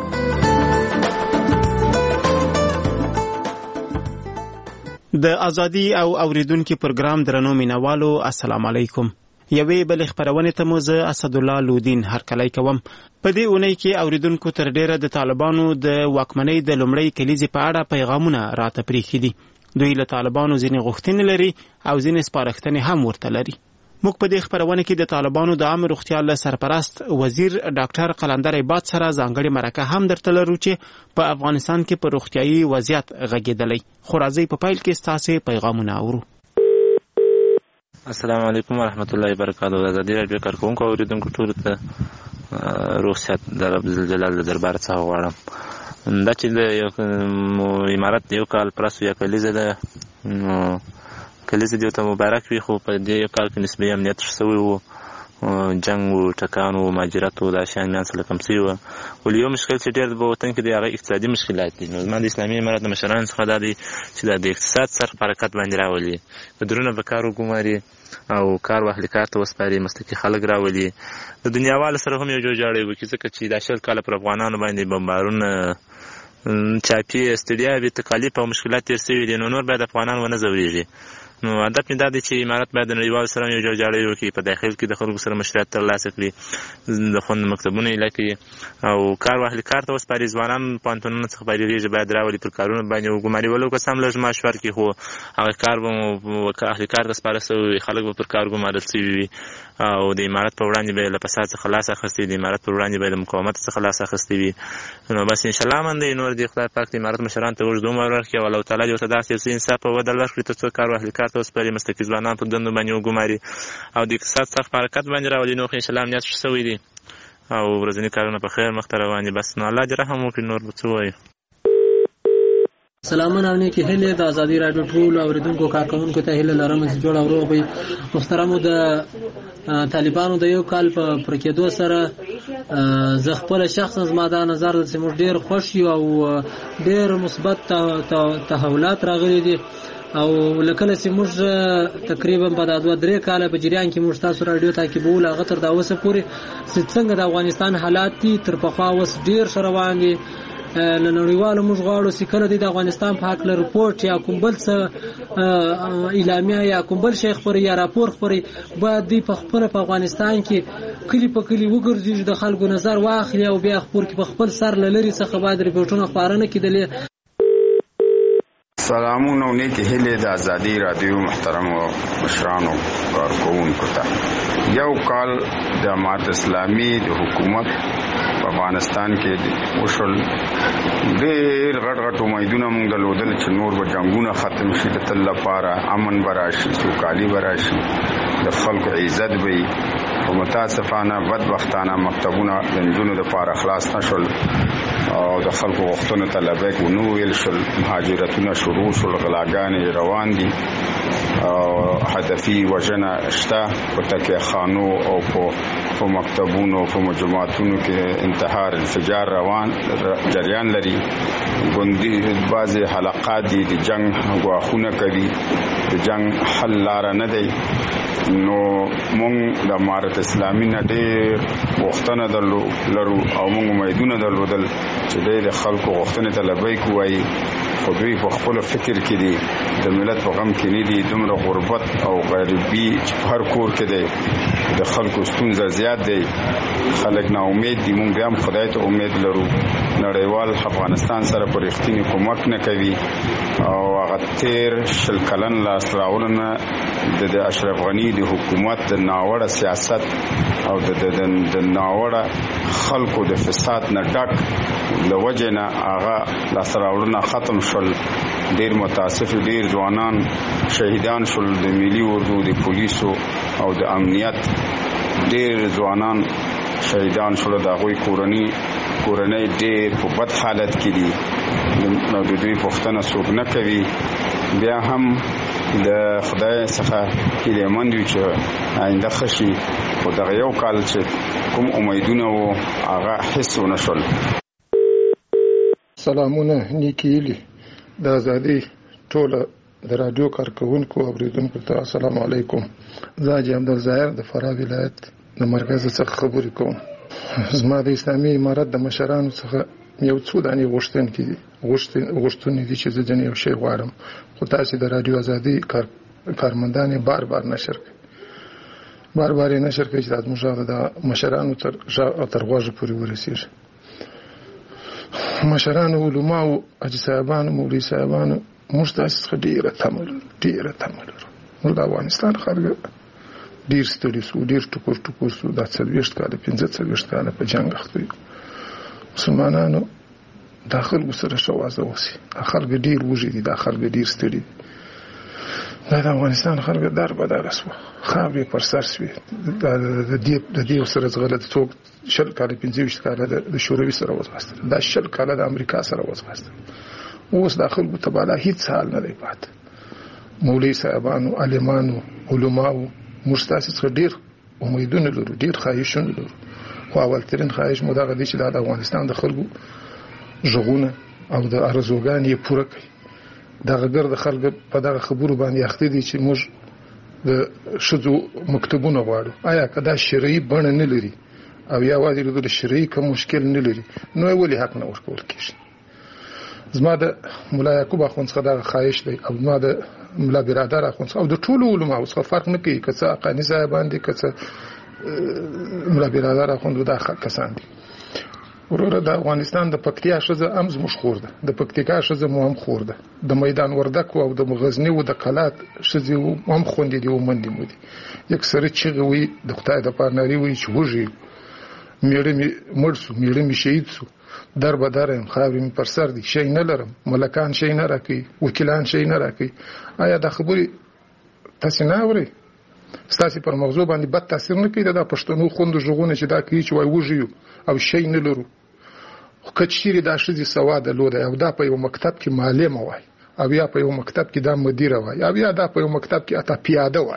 د ازادي او اوریدونکي پروګرام درنو مینوالو السلام علیکم. یوې بل خبرونه ته مو زه اسد الله لودین هرکلی کوم. په دې اونۍ کې اوریدونکو تر ډیره د طالبانو د واکمنۍ د لومړۍ کلیزې په اړه پیغامونه راته پریښي دي. دوی له طالبانو ځینې غوښتنې لري او ځینې سپارښتنې هم ورته لري. موږ په دې خبرونه کې د طالبانو د عامه روغتیا له سرپرست وزیر ډاکټر قلندر عباد سره ځانګړې مرکه هم درته لرو چې په افغانستان کې په روغتیايي وضعیت غږېدلی. خو راځئ په پیل کې ستاسې پیغامونه اورو. السلام علیکم ورحمت الله وبرکاتہ. د ازادي راډیو کارکونکو اوریدونکو ټولو ته روغ صحت د رب جلال د دربار څخه غواړم. دا چې د یو امارت یو کال پرسو یا کلیزه ده کلیزه دیو ته مبارک وي، خو په دې یو کال کې نسبي امنیت شوی وو، جنگ وو، ټکان وو، مهاجرت وو، دا شیان میان سره کم شوي وو. ولې یو مشکل چې ډېر په وطن کې دی هغه اقتصادي مشکلات دي. نو زما د اسلامي امارت د مشرانو څخه دا دی چې دا د اقتصاد سر په حرکت باندې راولي، بدرونه به کار وګماري او کار واهلي کار ته وسپاري، مسلکي خلک راولي، د دنیاوالو سره هم یو جوړجاړی وکړي، ځکه چې دا شل کاله پر افغانانو باندې بمبارونه چاپي ستړیاوې تکالیف او مشکلات تېر شوي دي. نو نور باید افغانان ونه ځورېږي. نو هدف مې دا دی چې امارت باید د نړیوالو سره یو جوړجاړی وکړي، په داخل کې د خلکو سره مشروعیت ترلاسه کړي، د خوندو مکتبونه ایله کړي او کار واهلي کار ته وسپاري. ځوانان پوهنتونونو څخه فارغېږي باید راولي، پر کارونو باندې وګماري، ولو که څه هم لږ معاش ورکړي، خو هغه کار به مو اهلي کار ته سپاره شوی وي، خلک به پر کار ګمارل شوي وي او د امارت په وړاندې به یې له فساد څخه لاس اخیستی، د امارت پر وړاندې به یې له مقاومت څخه لاس اخیستی وي. نو بس انشاءالله من دی نور د خدای پاک د امارت مشرانو ته اوږد عمر ورکړي او الله تعالی دې ورته داسې یو څه انصاف او عدل ورکړي تر څو کار واهلي کار ته وسپاري، مسلکي ځوانان په دندو باندې وګماري او د اقتصاد څخه په حرکت باندې راولي. نو انشاءالله امنیت ښه شوی دی او ورځني کارونه په خیر مخته روان دي. بس نو الله دې رحم وکړي، نور به څه وایو. سلامونه او نیکې هیلې د ازادي راډیو ټولو اوریدونکو کارکوونکو ته هیله لرم چې جوړ او روغ وي. محترمو، د طالبانو د یو کال په پر کېدو سره زه خپل شخصا زما دا نظر ده چې موږ ډېر خوښ یو او ډېر مثبت تحولات راغلي دي او لکه چې موږ تقریبا په دا دوه درې کاله په جریان کې موږ تاسو رادیو تعقیبول هغه تر دا اوسه پورې څنګه د افغانستان حالات دي تر پخوا اوس ډیر شروان دي له نړیوالو موږ غواړو چې کله د افغانستان په حق له رپورټ یا کوم بل څه اعلامیه یا کوم بل شیخ خبري یا راپور خبري باید دی په خپل په افغانستان کې کلی په کلی وګرځي د خلکو نظر واخلي او بیا خبر کې په خپل سر لری څخه باید رپورټونه خبرونه کیدلې. سلامونه او نیکی هیله د ازادي رادیو محترم او مشرانو کارکونکو ته. یو کال د جماعت اسلامي د حکومت په افغانستان کې وشول ډېر غټ غټ امیدونه مونږ درلودل چې نور به جنګونه ختم شي د تل لپاره امن به راشي سوکالي به راشي د خلکو عزت به وي خو متاسفانه بدبختانه مکتبونه د نجونو دپاره خلاص نه شول او د خلکو غوښتنو ته لبیک ونه ویل شول مهاجرتونه شروع شول غلاګانې روان دي او هدفي وژنه شته په تکیهخانو او په مکتبونو په مجموعاتونو کې انتحار انفجار روان جریان لري ګوندي بعضې حلقات دي د جنگ ګواښونه کوي د جنگ حل لاره نه دی نو مونږ د امارت اسلامي نه ډېر غوښتنه لرو او مونږ امیدونه درلودل چې دی د خلکو غوښتنې ته لبیک ووایي خو دوی په خپل فکر کې دي د ملت په غم کې نه دي دومره غربت او غریبي چې هر کور کې دی د خلکو ستونزه زیات دی خلک نا امید دي مونږ بیا هم خدای ته امید لرو نړیوال افغانستان سره په رښتینې کومک نه کوي او هغه تیر شل کلن لاسته راوړنه د اشرف غني د حکومت د ناوړه سیاست او د ناوړه خلکو د فساد نه ډک له وجې نه هغه لاسته راوړنه ختم شول ډېر متاسف ډېر ځوانان شهیدان شول د ملي اردو د پولیسو او د امنیت ډېر ځوانان شهیدان شول د هغوی کورنۍ کورنۍ ډېر په بد حالت کې دي نو د دوی پوښتنه څوک نه کوي بیا هم د خدای څخه هیلهمند یو چې آینده ښه شي خو دغه یو کال چې کوم امیدونه وو هغه هېڅ ونه شول. سلامونه نیکی هیلې د ازادي ټوله د رادیو کارکونکو او اوریدونکو ته السلام علیکم. زه حاجي عبدالظاهر د فراه ولایت د مرکز څخه خبرې کوم. زما د اسلامي امارت د مشرانو څخه یو څو دانې غوښتنې دي غوښتنې دي چې زه ځنې یو شی غواړم خو تاسې د رادیو ازادي کارمندان یې بار بار نشر کوي بار بار یې نشر کوي چې دا زموږ غږ د مشرانو تر غوږه پورې ورسېږي. مشرانو علماو حاجي صاحبانو مولوي صاحبانو موږ تاسې څخه ډېره تمه لرو ډېره تمه لرو. موږ د افغانستان خلک ډېر ستړي سو ډېر ټکور ټکور سو دا څلوېښت کاله پنځه څلوېښت کاله په جنګ اخته یو. مسلمانانو دا خلکو سره ښه وضع وسي دا خلک ډېر وږي دي دا خلک ډېر ستړي دي دا د افغانستان خلک در بداره سوه خاورې پر سر سوې د دې سره ځغله د څوک شل کاله پنځه ویشت کاله د شوروي سره وځغاستل دا شل کاله د امریکا سره وځغاستل اوس دا خلکو ته بالا هیڅ حال نه دی پاته. مولوي صاحبانو عالمانو علماو موږ ستاسې څخه ډېر امیدونه لرو ډېر خواهشونه لرو خو اولترین خواهش مو دغه دی چې دا د افغانستان د خلکو غږونه او د ارزوګانې یې پوره کړي. دغه ګرد خلک په دغه خبرو باندې اخته دي چې موږ د ښځو مکتبونه غواړو. آیا که دا شرعي بڼه نه لري او یوازې د شرعي که مشکل نه لري نو یې ولې حق نه ورکول کېږي؟ زما د ملا یعقوب اخوند څخه دغه خواهش دی او زما د ملا برادر اخوند څخه او د ټولو علماو څخه فرق نه کوي که څه حقاني صاحبان دي که څه ملا برادر اخوند دا کسان دي. وروره د افغانستان د پکتیا ښځه هم زموږ خور ده د پکتیکا ښځه مو هم خور ده د میدان وردک او د غزني او د قلات ښځې هم خوندې دي او منډې مو دي یکسره چغې وي د خدای د پارناري وي چې وږي میړه مې مړ سو میړه مې شهید سو در به در یم خاورې مې پر سر دي شی نه لرم ملکان شی نه راکوي وکیلان شی نه راکوي. آیا دا خبرې تاسې نه اورئ؟ ستاسې پر مغزو باندې بد تاثیر نه کوي دا پښتنو خوندو غږونه چې دا کوي چې وایي وږي یو او شی نه لرو؟ خو که چیرې دا ښځې سواده لوده او دا په یو مکتب کې معلمه وای او یا په یو مکتب کې دا مدیره وای او یا دا په یو مکتب کې اته پیاده وای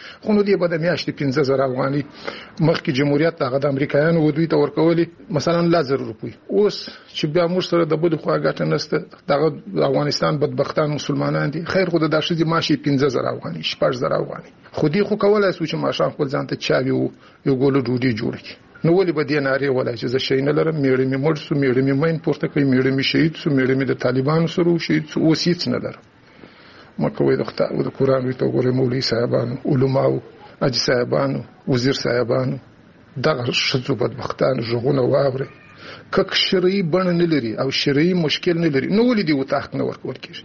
خو نو دی به د میاشتې پنځه زره افغاني مخکې جمهوریت هغه د امریکایانو ودوی ته ورکولې مثلا لزر روپی اوس چې بیا موږ سره د بده خوا ګټه نشته دغه افغانستان بدبختان مسلمانان دي خیر خو د داشتي ماشي پنځه زره افغاني شپږ زره افغاني خو دی خو کولای شو چې ماشام خپل ځان ته چاوي او یو ګولو ډوډۍ جوړ کړي نو ولې به دې نارې ولای چې زه شي نه لرم میړې مې مړ سو میړې مې مین پورته کوي میړې مې شهید سو میړې مې د طالبانو سره شهید سو اوس هیڅ نه لرم مکوې د خدای او د قران وی ته ګورې مولوی صاحبانو علماو اجي صاحبانو وزیر صاحبانو دغه شذو بدبختان ژغونه واوري کک شرعي بڼه نه لري او شرعي مشکل نه لري نو ولې دی وتاخ نه ورکول کیږي.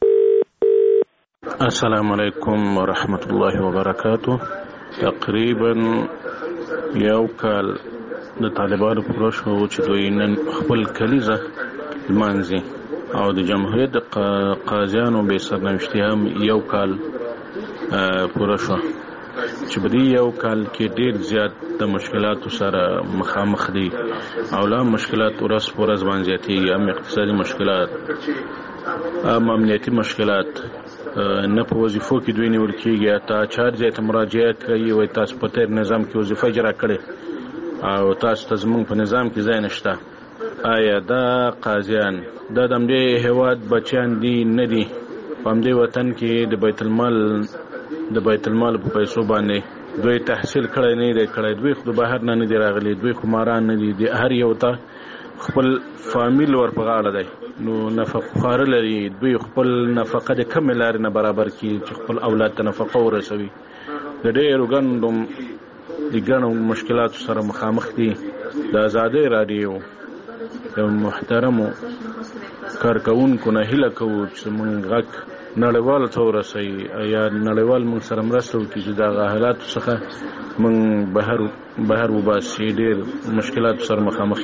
السلام علیکم ورحمت الله وبرکاته. تقریبا یو کال د طالبانو پوره شو چې دوی نن خپل کلیزه لمانځي او د جمهوریت د قاضیانو به سرنوشتي هم یو کال پوره شو چې په دې یو کال کې ډېر زیات د مشکلاتو سره مخامخ دي او لا مشکلات ورځ په ورځ باندې زیاتېږي هم اقتصادي مشکلات هم امنیتي مشکلات نه په وظیفو کې دوی نیول کېږي تا چار ځای ته مراجعه کوي وایي تاسو په تېر نظام کې وظیفه اجرا کړې او تاسو ته زموږ په نظام کې ځای نشته. آیا دا قاضیان دا د همدې هېواد بچیان دي نه دي په همدې وطن کې د بیت المال د بیت المال په پیسو باندې دوی تحصیل کړی نه دی کړی دوی خو د بهر نه نه دي راغلي دوی خو ماران نه دي هر یو ته خپل فامیل ور په غاړه دی نو نفقه خواره لري دوی خپل نفقه د کمې لارې نه برابر کړي چې خپل اولاد ته نفقه ورسوي د ډېرو ګڼو د ګڼو مشکلاتو سره مخامخ دي. د ازادۍ راډیو د محترمو کارکوونکو نه هیله کوو چې موږ غږ نړیوالو ته ورسوي یا نړیوال موږ سره مرسته وکړي چې دغه حالاتو څخه موږ بهر بهر وباسي ډېر مشکلاتو سره مخامخ.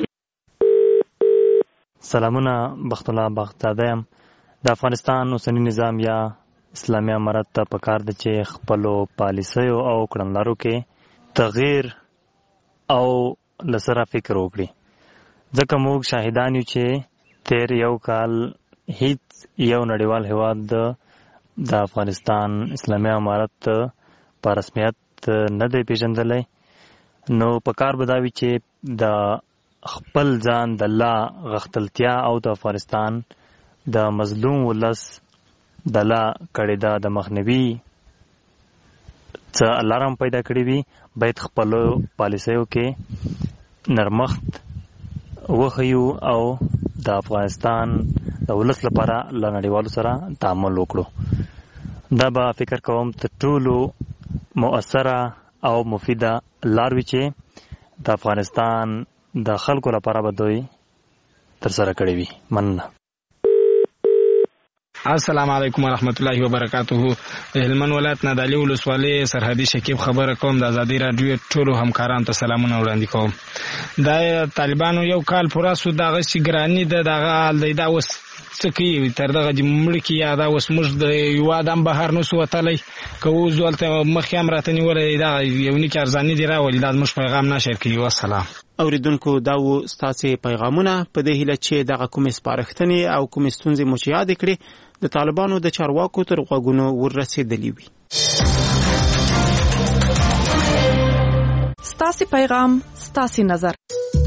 سلامونه بخت الله بغدادی یم. د افغانستان اوسنی نظام یا اسلامي امارت ته پکار ده چې خپلو پالیسیو او کړنلارو کې تغییر او لسره فکر وکړي ځکه موږ شاهدان یو چې تیر یو کال هیڅ یو نړیوال هیواد د افغانستان اسلامي امارت په رسمیت نه دی پیژندلی نو پکار به دا وي چې د خپل ځان د الله غختلتیا او د افغانستان د مظلوم ولس د الله کړي دا د مخنیوي څه الله رام پیدا کړي وي باید خپلو پالیسیو کې نرمښت وښیو او د افغانستان د ولس لپاره له نړیوالو سره تعامل وکړو. دا به فکر کوم تر ټولو مؤثره او مفیده لار وي چې د افغانستان د خلکو لپاره به دوی ترسره کړي وي. مننه. السلام علیکم ورحمت الله وبرکاته. هلمند ولایت نه د علي ولسوالۍ سرحدي شکیب خبره کوم. د ازادي راډیو ټولو همکارانو ته سلامونه وړاندې کوم. د طالبانو یو کال پوره سو دغه چې ګراني د دغه حال دی دا اوس څه کوي تر دغه د مړ کې یا دا اوس موږ د یو ادم بهر نو سو وتلی که اوس دلته مخکې هم راته نیولی دا یو نیک ارزاني دی راولي دا زموږ پیغام نشر کوي. والسلام. اوریدونکو دا و ستاسې پیغامونه په دې هیله چې دغه کومې سپارښتنې او کومې ستونزې مو چې یادې کړې د طالبانو د چارواکو تر غوږونو وررسېدلې وي. ستاسې پیغام ستاسې نظر.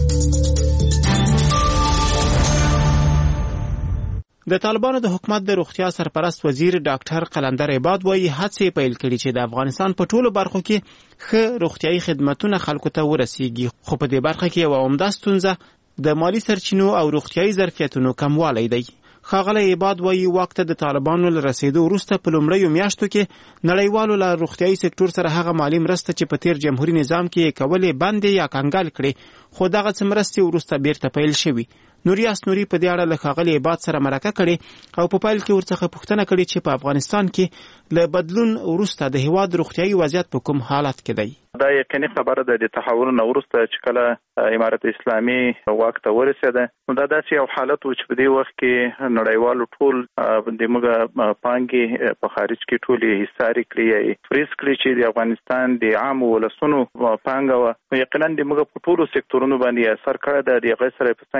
د طالبانو د حکومت د روغتیا سرپرست وزیر ډاکټر قلندر عباد وایي هڅې پیل کړي چې د افغانستان په ټولو برخو کې ښه روغتیايي خدمتونه خلکو ته ورسیږي خو په دې برخه کې یوه عمده ستونزه د مالی سرچینو او روغتیايي ظرفیتونو کموالی دی. ښاغلی عباد وایي واک ته د طالبانو له رسېدو وروسته په لومړیو میاشتو کې نړیوالو له روغتیايي سکتور سره هغه مالي مرسته چې په تیر جمهوري نظام کې یې کولې بندې یا کنګال کړې خو دغه څه مرستې وروسته بیرته پیل شوي. نوریاس نوري په دې اړه له ښاغلي عباد سره مرکه کړې او په پیل کې ورڅخه پوښتنه کړې چې په افغانستان کې له بدلون وروسته د هیواد روغتیايي وضعیت په کوم حالت کې دی. دا یقیني خبره ده د تحول نه وروسته چې کله امارت اسلامي واک ته ورسېده نو دا داسې یو حالت و چې په دې وخت کې نړیوالو ټول د موږ پانګې په خارج کې ټولې حصاري کړي فریز کړي چې د افغانستان د عام ولسونو پانګه و یقینا د موږ په ټولو سکتورونو باندې اثر کړی ده. د هغې سره په څنګ کې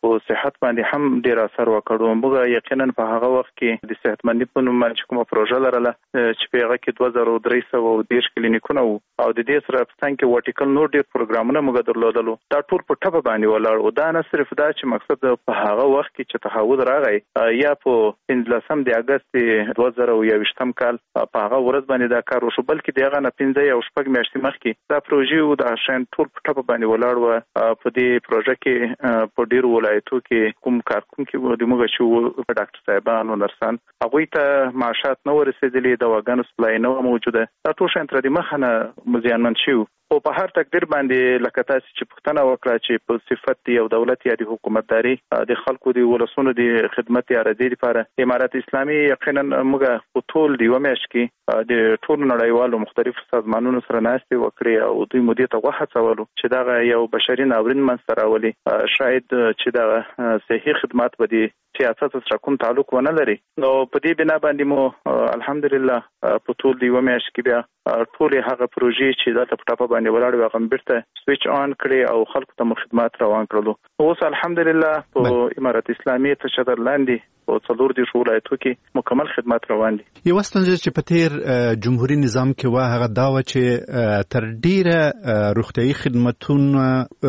په صحت باندې هم ډیر اثر وکړو. موږ یقینا په هغه وخت کې د صحتمندۍ په نوم باندې کومه پروژه لرله چې په هغه کې دوه زره درې سوه دېرش کلینیکونه وو او د دې سره په څنګ کې ورټیکل نور ډیر پروګرامونه موږ درلودلو. دا ټول په ټپه باندې ولاړ او دا نه صرف دا چې مقصد په هغه وخت کې چې تحول راغی یا په پنځلسم د اگست دوه زره یوویشتم کال په هغه ورځ باندې دا کار وشو، بلکې دغه نه پنځه یا شپږ میاشتې مخکې دا پروژه او د شین ټول په ټپه باندې ولاړ و. په دې پروژه کې په ډیر ولایتو کې کوم کارکونکي وو د موږ شو ډاکټر صاحبان او نرسان هغه ته معاشات نه ورسېدلې، د واګانو سپلای نه موجوده. دا ټول شین تر دې مخه نه مزیانمن شو او په هر تقدیر باندې لکه تاسو چې پوښتنه وکړه چې په صفت یو دولت یا د حکومتداري د خلکو د ولسونو د خدمت یا رضای لپاره امارات اسلامي یقینا موږ په ټول دی ومېش کې د ټول نړیوالو مختلفو سازمانونو سره ناستې وکړې او دوی مودې ته وهڅولو چې دا یو بشري ناورین منځته راولي. شاید چې دا صحي خدمات به دي سیاست سره کوم تعلق ونه لري. نو په دې بنا باندې مو الحمدلله په ټول دی ومېش کې بیا ټول هغه پروژې چې دا په ټاپه باندې ولاړ و هغه بیرته سویچ آن کړي او خلکو ته خدمات روان کړلو. اوس الحمدلله په امارات اسلامي تشدد لاندې او څلور دي ولایتو کې مکمل خدمات روان دي. یو ستونزه چې په تیر جمهوریت نظام کې و هغه دا و چې تر ډیره روغتيایي خدماتونه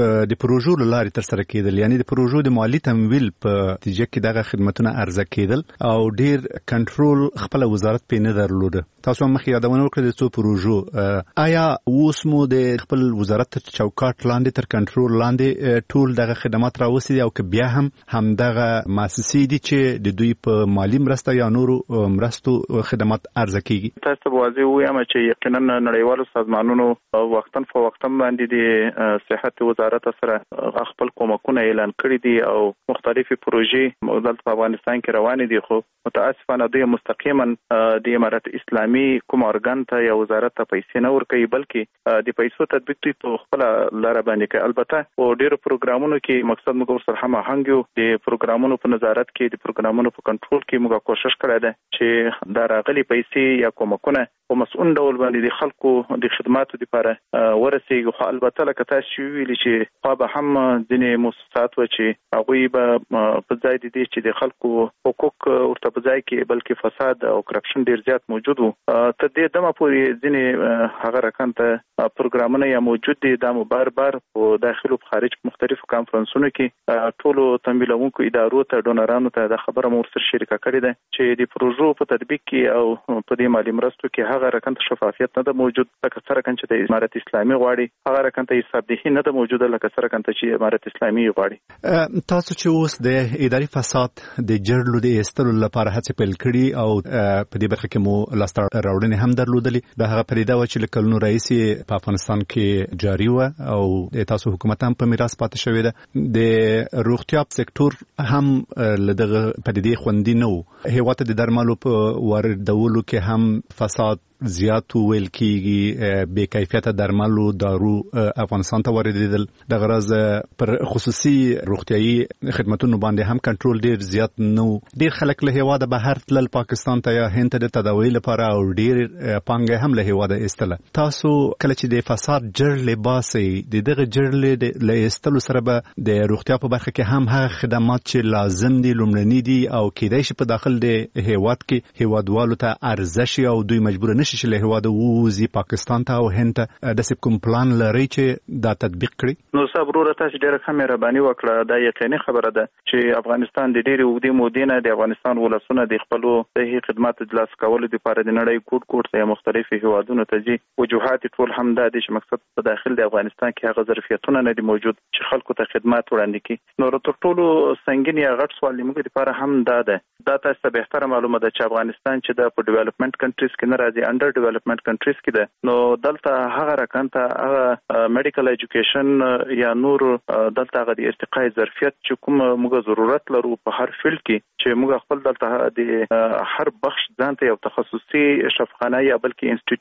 د پروژو لارې تر سره کېدل، یعنی د پروژو د مالی تمویل په نتیجه کې دغه خدماتونه ارزه کېدل او ډیر کنټرول خپل وزارت په نه درلوده. تاسو هم مخکې یادونه وکړه د څو پروژو آیا اوس مو د خپل وزارت تر چوکاټ لاندې تر کنټرول لاندې ټول دغه خدمات راوستي او که بیا هم هم دغه مؤسسې دي چې د دوی په مالی مرسته یا نورو مرستو خدمات ارزه کیږي؟ تاسو واضح وایم چې یقینا نړیوالو سازمانونو وختن په وختن باندې د صحت وزارت سره خپل کومکونه اعلان کړی دي او مختلفي پروژې موږ په افغانستان کې روانې دي، خو متاسفانه دوی مستقیما د امارات اسلامي کوم ارګان ته یا وزارت ته پیسې نه ورکوي، بلکې د پیسو تطبیق دوی په خپل لار باندې کوي. البته او ډیرو پروګرامونو کې مقصد موږ سره هم هماهنګ یو، د پروګرامونو په نظارت کې د پروګرامونو په کنټرول کې موږ کوشش کړی دی چې دا راغلي پیسې یا کومکونه په مسؤل ډول باندې د خلکو د خدماتو لپاره ورسیږي. خو البته لکه تاسو ویلي چې خو به هم ځینې مؤسسات و چې هغوی به په ځای دي چې د خلکو حقوق ورته په ځای کې بلکې فساد او کرپشن ډیر زیات موجود وو. ته دې دمه پورې ځینې هغه رقم ته پروګرامونه یا موجود دي دا مو بار بار په داخل او خارج مختلفو کانفرنسونو کې ټولو تمویلونکو ادارو ته ډونرانو ته د خبره مو سره شریکه کړې ده چې د پروژو په تطبیق کې او په دې مالی مرستو کې هغه رقم ته شفافیت نه ده موجود، لکه سره کن چې د امارات اسلامي غواړي هغه رقم ته حسابدهي نه ده موجوده، لکه سره کن ته چې امارات اسلامي غواړي. تاسو چې اوس د اداري فساد د جرلو د ایستلو لپاره هڅه پیل کړي او په دې برخه کې مو لاسته راوړنې هم درلودلې، د هغه پریدا و چې لکلونو رئیس په افغانستان کې جاری و او د تاسو حکومت هم په میراث پاتې شوی ده. د روغتیا سکتور هم لدغه پدیدې خوندي نه و، هیواد د درملو په واردولو کې هم فساد زیات ویل کیږي، بے کیفیت درملو دارو افغانستان ته واردېدل، د غرض پر خصوصي روغتيایي خدماتونو باندې هم کنټرول ډیر زیات نو. ډیر خلک له هیواده بهر تلل پاکستان ته یا هند ته د تداوی لپاره او ډیر پانګه هم له هیواده ایستله. تاسو کله چې د فساد جرل باسي د دغه جرل له ایستلو سره به د روغتیا په برخه کې هم هغه خدمات چې لازم دي لومړني دي او کېدای شي په داخل د هیواد کې هیوادوالو ته ارزش او دوی مجبور نه شي له هیواد ووزي پاکستان ته او هند ته د کوم پلان لري چې دا تطبیق کړي؟ نو صبر تاسو ډیره ښه مهرباني وکړه. دا یقیني خبره ده چې افغانستان د ډیره وګړي مودې نه د افغانستان ولسونه د خپل صحي خدمات د لاس کولو لپاره د نړۍ کوټ کوټ ته مختلفي هیوادونو ته ځي. وجوهات ټول هم دا دي چې مقصد په داخل د افغانستان کې هغه ظرفیتونه نه دي موجود چې خلکو ته خدمات وړاندې کړي. نو تر ټولو سنگین یا غټ سوال موږ لپاره هم دا ده، دا تاسو ته به تر معلومه ده چې افغانستان چې د په ډیولپمنٹ کنټریز کې نه راځي، انډر ډیولپمنٹ کنټریز کې ده، نو دلته هغه رقم ته هغه میډیکل ایجوکیشن یا نور دلته هغه د ارتقای ظرفیت چې کوم موږ ضرورت لرو په هر فیلډ کې چې موږ خپل دلته د هر بخش ځانته یو تخصصي شفاخانه یا بلکې انسټیټیوټ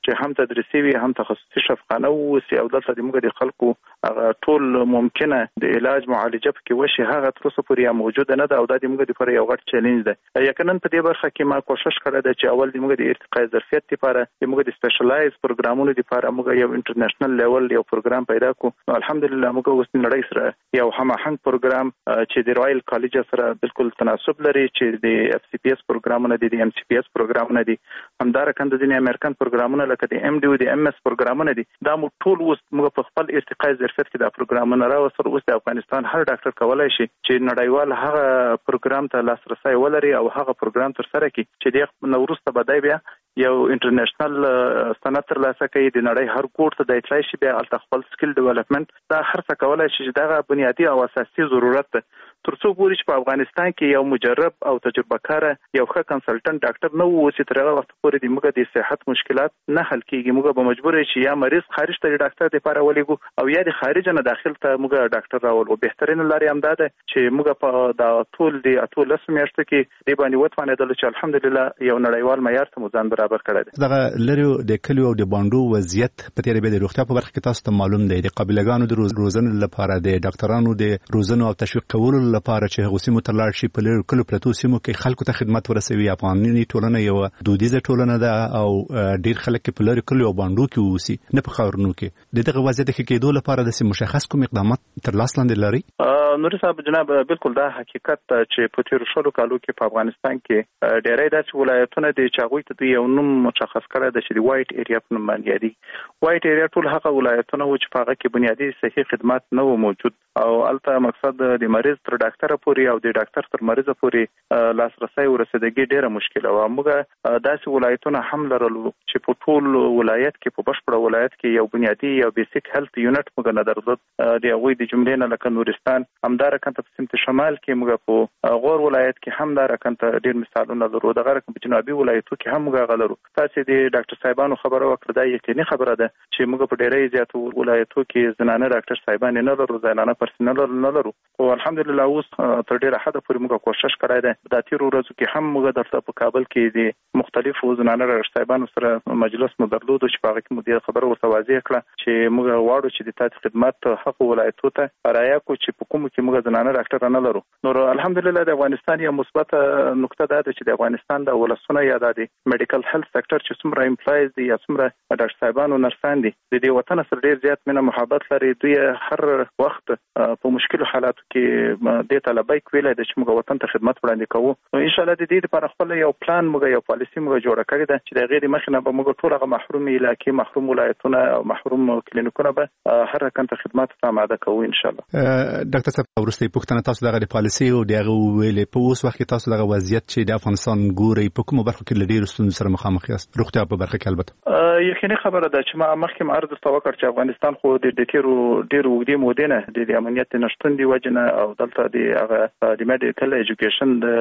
چې هم تدریسي وي هم تخصصي شفاخانه وي او دلته د موږ د خلکو هغه ټول ممکنه د علاج معالجه کې وشي هغه تر اوسه پورې موجوده نه ده او دا د موږ لپاره یو غټ چیلنج ده. یقینا په دې برخه کې ما کوشش کړی ده چې اول د موږ د ارتقاء ظرفیت لپاره د موږ د سپیشلایز پروګرامونو لپاره موږ یو انټرنیشنل لیول یو پروګرام پیدا کړو. الحمدلله موږ اوس نړۍ سره یو هماهنګ پروګرام چې د رائل کالج سره بالکل تناسب لري چې د اف سی پی اس پروګرامونه دي د ام سی پی اس پروګرامونه دي همدارکه د امریکن پروګرامونه لکه د ام ډي او د ام اس پروګرامونه دي دا مو ټول اوس موږ په خپل ارتقاء ظرفیت کې دا پروګرامونه راوستل. اوس د افغانستان هر ډاکټر کولای شي چې نړیوال هغه پروګرام ته لاسرسي ولري او هغه پروګرام تر سره کړي چې د نوروسته بدای بیا یو انټرنیشنل سند ترلاسه کوي د نړۍ هر کوټ ته د اطلاع شي بیا الته خپل سکل ډیولپمنٹ دا هر څه کولای شي چې دا بنیادی او اساسي ضرورت ده. ترڅو پورې چې په افغانستان کې یو مجرب او تجربه کار یو ښه کنسلټنټ ډاکټر نه وو چې تر هغه وخت پورې د موږ د صحت مشکلات نه حل کیږي. موږ به مجبور شي یا مریض خارج ته ډاکټر لپاره ولېګو او یا د خارج نه داخل ته موږ ډاکټر راولو. بهترین لارې هم دا ده چې موږ په دا ټول د اتول لس میاشتو کې د باندې وتوانېدل چې الحمدلله یو نړیوال معیار ته ځان برابر کړی دی. دغه لري د کلیو او د باندو وضعیت په تیرې به د روغتیا په برخه کې تاسو ته معلوم دی د قبیلګانو د روزنې لپاره د ډاکټرانو د روزنې او تشویق کولو لپاره چې هغه سیمو ته لاړ شي په لري کلو پرتو سیمو کې خلکو ته خدمت ورسوي. افغاني ټولنه یو دودیزه ټولنه ده او ډیر خلک په لري کلو او باندو کې اوسي نه په خاورونو کې. دغه وضعیت کې کېدو لپاره د مشخص کوم اقدامات تر لاس لاندې لري؟ نور صاحب جناب بالکل دا حقیقت چې په تیر شلو کالو کې په افغانستان کې ډېرې داسې ولایتونه دي چې هغوی ته یو نوم مشخص کړی دی چې د وایټ ایریا په نوم باندې یادي. وایټ ایریا ټول هغه ولایتونه و چې په هغه کې بنیادي صحي خدمات نه و موجود او البته مقصد د مریض تر ډاکټر پورې او د ډاکټر تر مریض پورې لاسرسي ورسېدګي ډېره مشکله و. موږ داسې ولایتونه هم لرلو چې په ټول ولایت کې په بشپړ ولایت کې یو بنیادي یو بیسیک هیلث یونټ موږ نه درلود. د هغوی د جملې نه لکه نورستان همدارکه په سمت شمال کې موږ په غور ولایت کې همدارکه ډېر مثالونه لرو. دغه رقم په جنوبي ولایتو کې هم موږ غلرو. تاسو د ډاکټر صاحبانو خبره وکړه دا یقیني خبره ده چې موږ په ډېرې زیاتو ولایتو کې زنانه ډاکټر صاحبان نه لرو زنانه پرسنل نه لرو. او الحمدلله اوس تر ډېره حد پورې موږ کوشش کړی دی. د تیر ورځو کې هم موږ درته په کابل کې د مختلفو زنانه ډاکټر صاحبانو سره مجلس مو درلود چې په هغه کې مو د خبره ورته واضح کړه چې موږ واړو چې د تاسو خدمات حق ولایتو ته رایا کو چې په کوم کې موږ زنانه ډاکټر نه لرو. نو الحمدلله د افغانستان یو مثبت نقطه ده چې د افغانستان د ولسونه یا د میډیکل هیلث سېکټر چې څومره امپلایز دي یا څومره ډاکټر صاحبانو نرسان دي د دې وطن سره ډیر زیات مینه محبت لري. دوی هر وخت په مشکل حالاتو کې د طلبای کوي چې موږ وطن ته خدمت وړاندې کوو. نو ان شاء الله د دې لپاره خپل یو پلان موږ یو پالیسی موږ جوړ کړی ده چې د غیر مخنه به موږ ټول هغه محروم علاقې محروم ولایتونه او محروم کلینیکونه به هر کنه خدمات ته آماده کوو ان شاء الله. ډاکټر صاحب ورسته پوښتنه تاسو دغه پالیسی او دغه ویلې په اوس وخت کې تاسو دغه وضعیت چې د افغانستان ګوري په کومه برخه کې لډیر ستونزې سره مخامخ یاست؟ روغتیا په برخه کې البته یقیني خبره ده چې ما مخکې عرض توکر چې افغانستان خو د ډیټیرو ډیر وګړي مودنه د امنیت نشټون دی وجنه او دلته د هغه د میډیکل ایجوکیشن د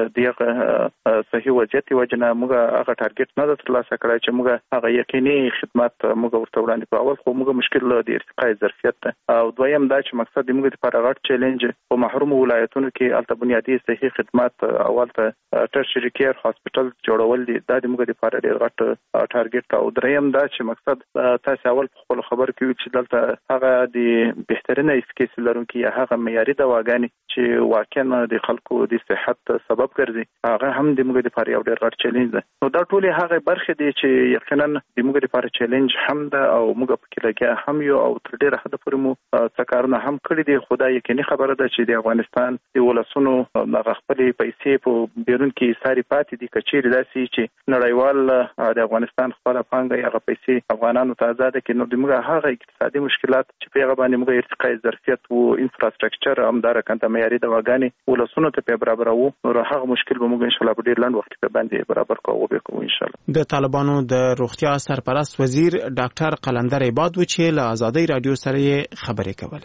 دغه صحیح وضعیت وجنه موږ هغه ټارګټ نه ترلاسه کړی چې موږ هغه یقیني خدمات موږ ورته وړاندې کوو. خو موږ مشکل د ارتقاء ظرفیت ده او دویم دا چې مقصد د موږ لپاره غټ چیلنج په محروم ولایتونو کې البته بنیادی صحي خدمات اولته ټرشري کیر هاسپټل جوړول دي. دا د موږ لپاره ډیر غټ ټارګټ او دریم دا چې مقصد تاسو اول په خپل خبر کې چې دلته هغه د بهترینه اسکیس لرونکي یا هغه معیاري دواګانې چې واقعا د خلکو د صحت سبب ګرځي هغه هم د موږ لپاره یو ډیر غټ چیلنج ده. نو دا ټول هغه برخې دي چې یقینا د موږ لپاره چیلنج هم ده او موږ په کې لګیا هم یو او تر ډیره حد پورې مو څکارونه هم کړی دي. خدای یقیني خبره ده چې د افغانستان د ولسونو هغه خپل پیسې په بیرون کې ساري پاتې دي کچېر داسي چې نړیوال د افغانستان خپل پانګه هغه پیسې افغانانو ته آزاد کړي. نو د موږ هغه اقتصادي مشکلات چې په هغه باندې موږ ارتقاء ظرفیت او انفراستراکچر هم دار کنده معیاري دواګانې ولسونو ته په برابرو نو هغه مشکل به موږ ان شاء الله په ډیر لاند وخت کې باندې برابر کوو به کوو ان شاء الله. د طالبانو د روغتیا سرپرست وزیر ډاکټر قلندر عباد و چې له آزادۍ رادیو سره خبرې کولې.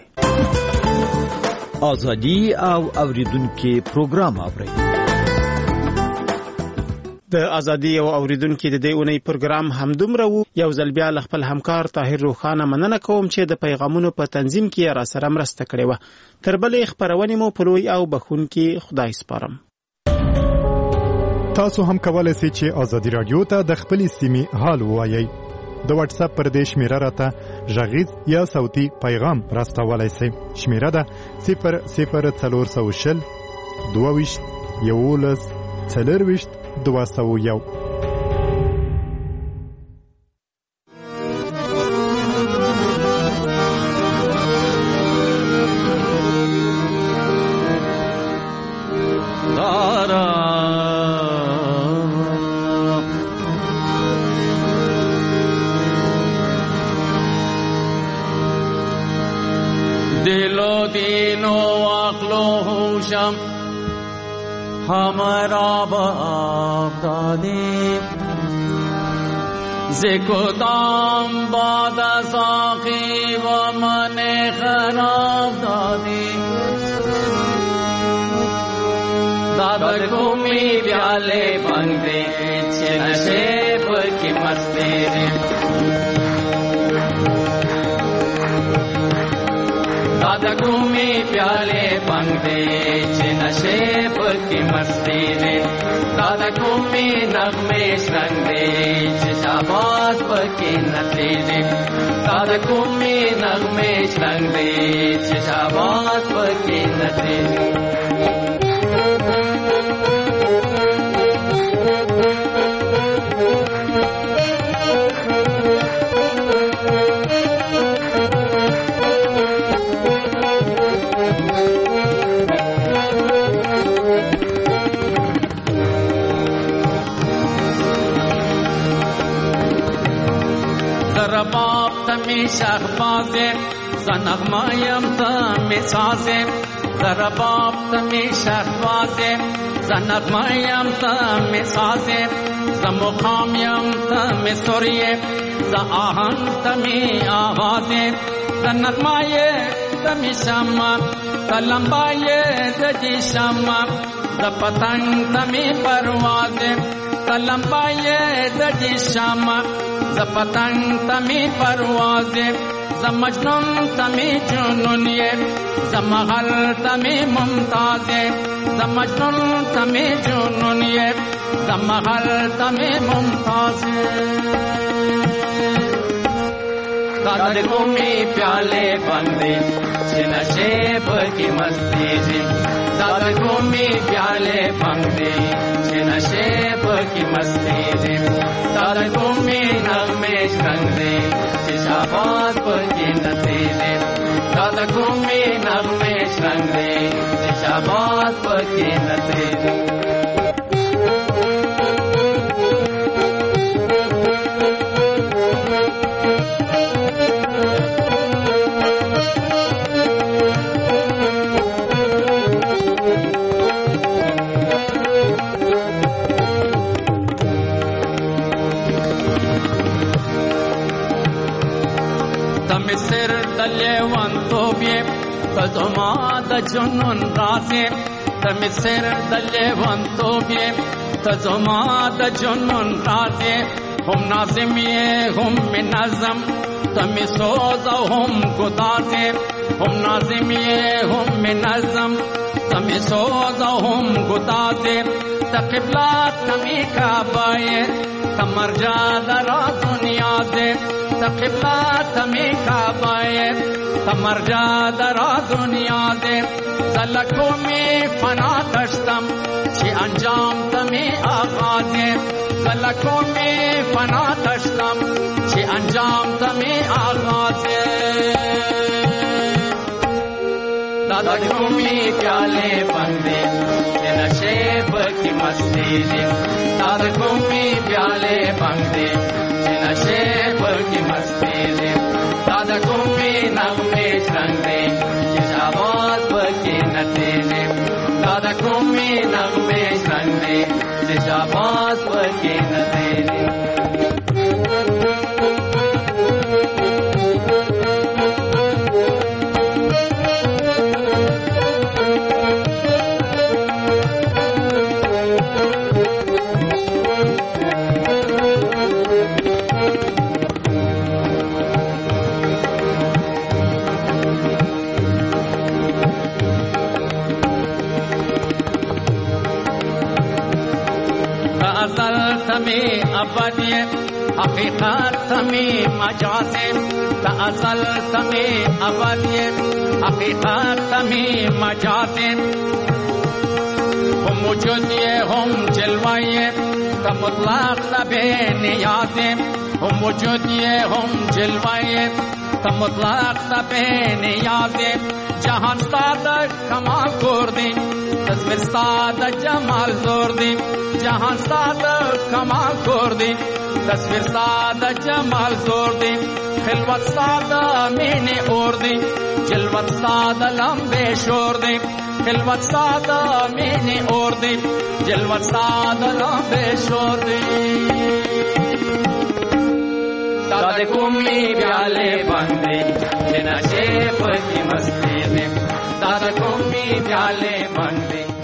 آزادي او اوریدونکو پروګرام اوري. د ازادي او اوریدونکو د دې اونۍ پروګرام همدومره وو. یو ځل بیا ل خپل همکار طاهر روخانه مننه کوم چې د پیغامونو په تنظیم کې را سره مرسته کړې و. تر بلې خبرونه مو په لوی او بخونکي خدای سپارم. تاسو هم کولای شئ چې آزادي رادیو ته د خپل سیمې حال ووایئ. د واتس اپ پر دې شمیره راته غږیز یا صوتي پیغام راستولای شئ. شمیره ده صفر صفر څلور سوه شل دوه ویشت یولس څلور ویشت دوه سوه یو. हमारा बाप दादी जिको दाम बाद साकी व मने खराब दादी दादा घूमी प्याले बंदे छे नशे पर की मस्ती रे दादा घूमी प्याले बंदे छे नशे पर की मस्ती रे दादा घूमी नगमे रंगे छे शाबाश पर की नतीजे दादा घूमी नगमे रंगे छे शाबाश पर की नतीजे. बाप तमी शहबाजे ज़नग़मायम तमी साजे ज़रा बाप तमी शहबाजे ज़नग़मायम तमी साजे ज़मुखामयम तमी सुरिये ज़ आहंग तमी आवाज़े ज़नग़माये तमी शम्मा ज़लंबाये ज़जी शम्मा ज़ पतंग तमी परवाज़े ज़लंबाये ज़जी शम्मा ز پتنگ تمی پروازه ز مجنون تمی جنونیه ز مغل تمی ممتازه ز مجنون تمی جنونیه ز مغل تمی ممتازه दादा घूमी प्याले बंदे छे नशे की मस्ती जी दादा घूमी प्याले बंदे छे नशे की मस्ती जी दादा घूमी नगमे रंगे छे शाबाश की नतीजे दादा घूमी नगमे रंगे छे शाबाश की नतीजे. मिसर दले वंतो बे तजमा द जुनून राजे मिसर दले वंतो बे तजमा द जुनून राजे हम नाज़िमिये हम मिनज़म तमी सोज़ हम गुदाजे हम नाज़िमिये हम मिनज़म तमी सोज़ हम गुदाजे तक़िबला तमी काबाये तमरजा दरा दुनिया से तक़िबला तमी काबाये तमरजा दरा दुनिया से ज़लकों में फना कश्तम छे अंजाम तमी आगाज़े ज़लकों में फना कश्तम छे अंजाम तमी आगाज़े दादा घूमी प्याले बंदे छे नशे की मस्ती जी दादा घूमी प्याले बंदे छे नशे की मस्ती जी दादा घूमी नगमे रंगे छे शाबाश की नतीजे दादा घूमी नगमे रंगे छे शाबाश की नतीजे. तमी अबदिये حقیقت تمی مجازم تا ازل تمی ابدیم حقیقت تمی مجازم هم وجودی هم جلوه تا مطلق تبه نیازم هم وجودی هم جلوه تا مطلق تبه نیازم جهان ساده کمال کردیم تصویر ساده جمال زوردیم جهان ساده کمال کردیم تصویر ساده جمال زوردیم خلوت ساده مینی اوردیم جلوت ساده لمبه شوردیم خلوت ساده مینی اوردیم جلوت ساده لمبه شوردیم داده کومی بیاله بندی که نشه پکی مستی دیم داده کومی بیاله بندی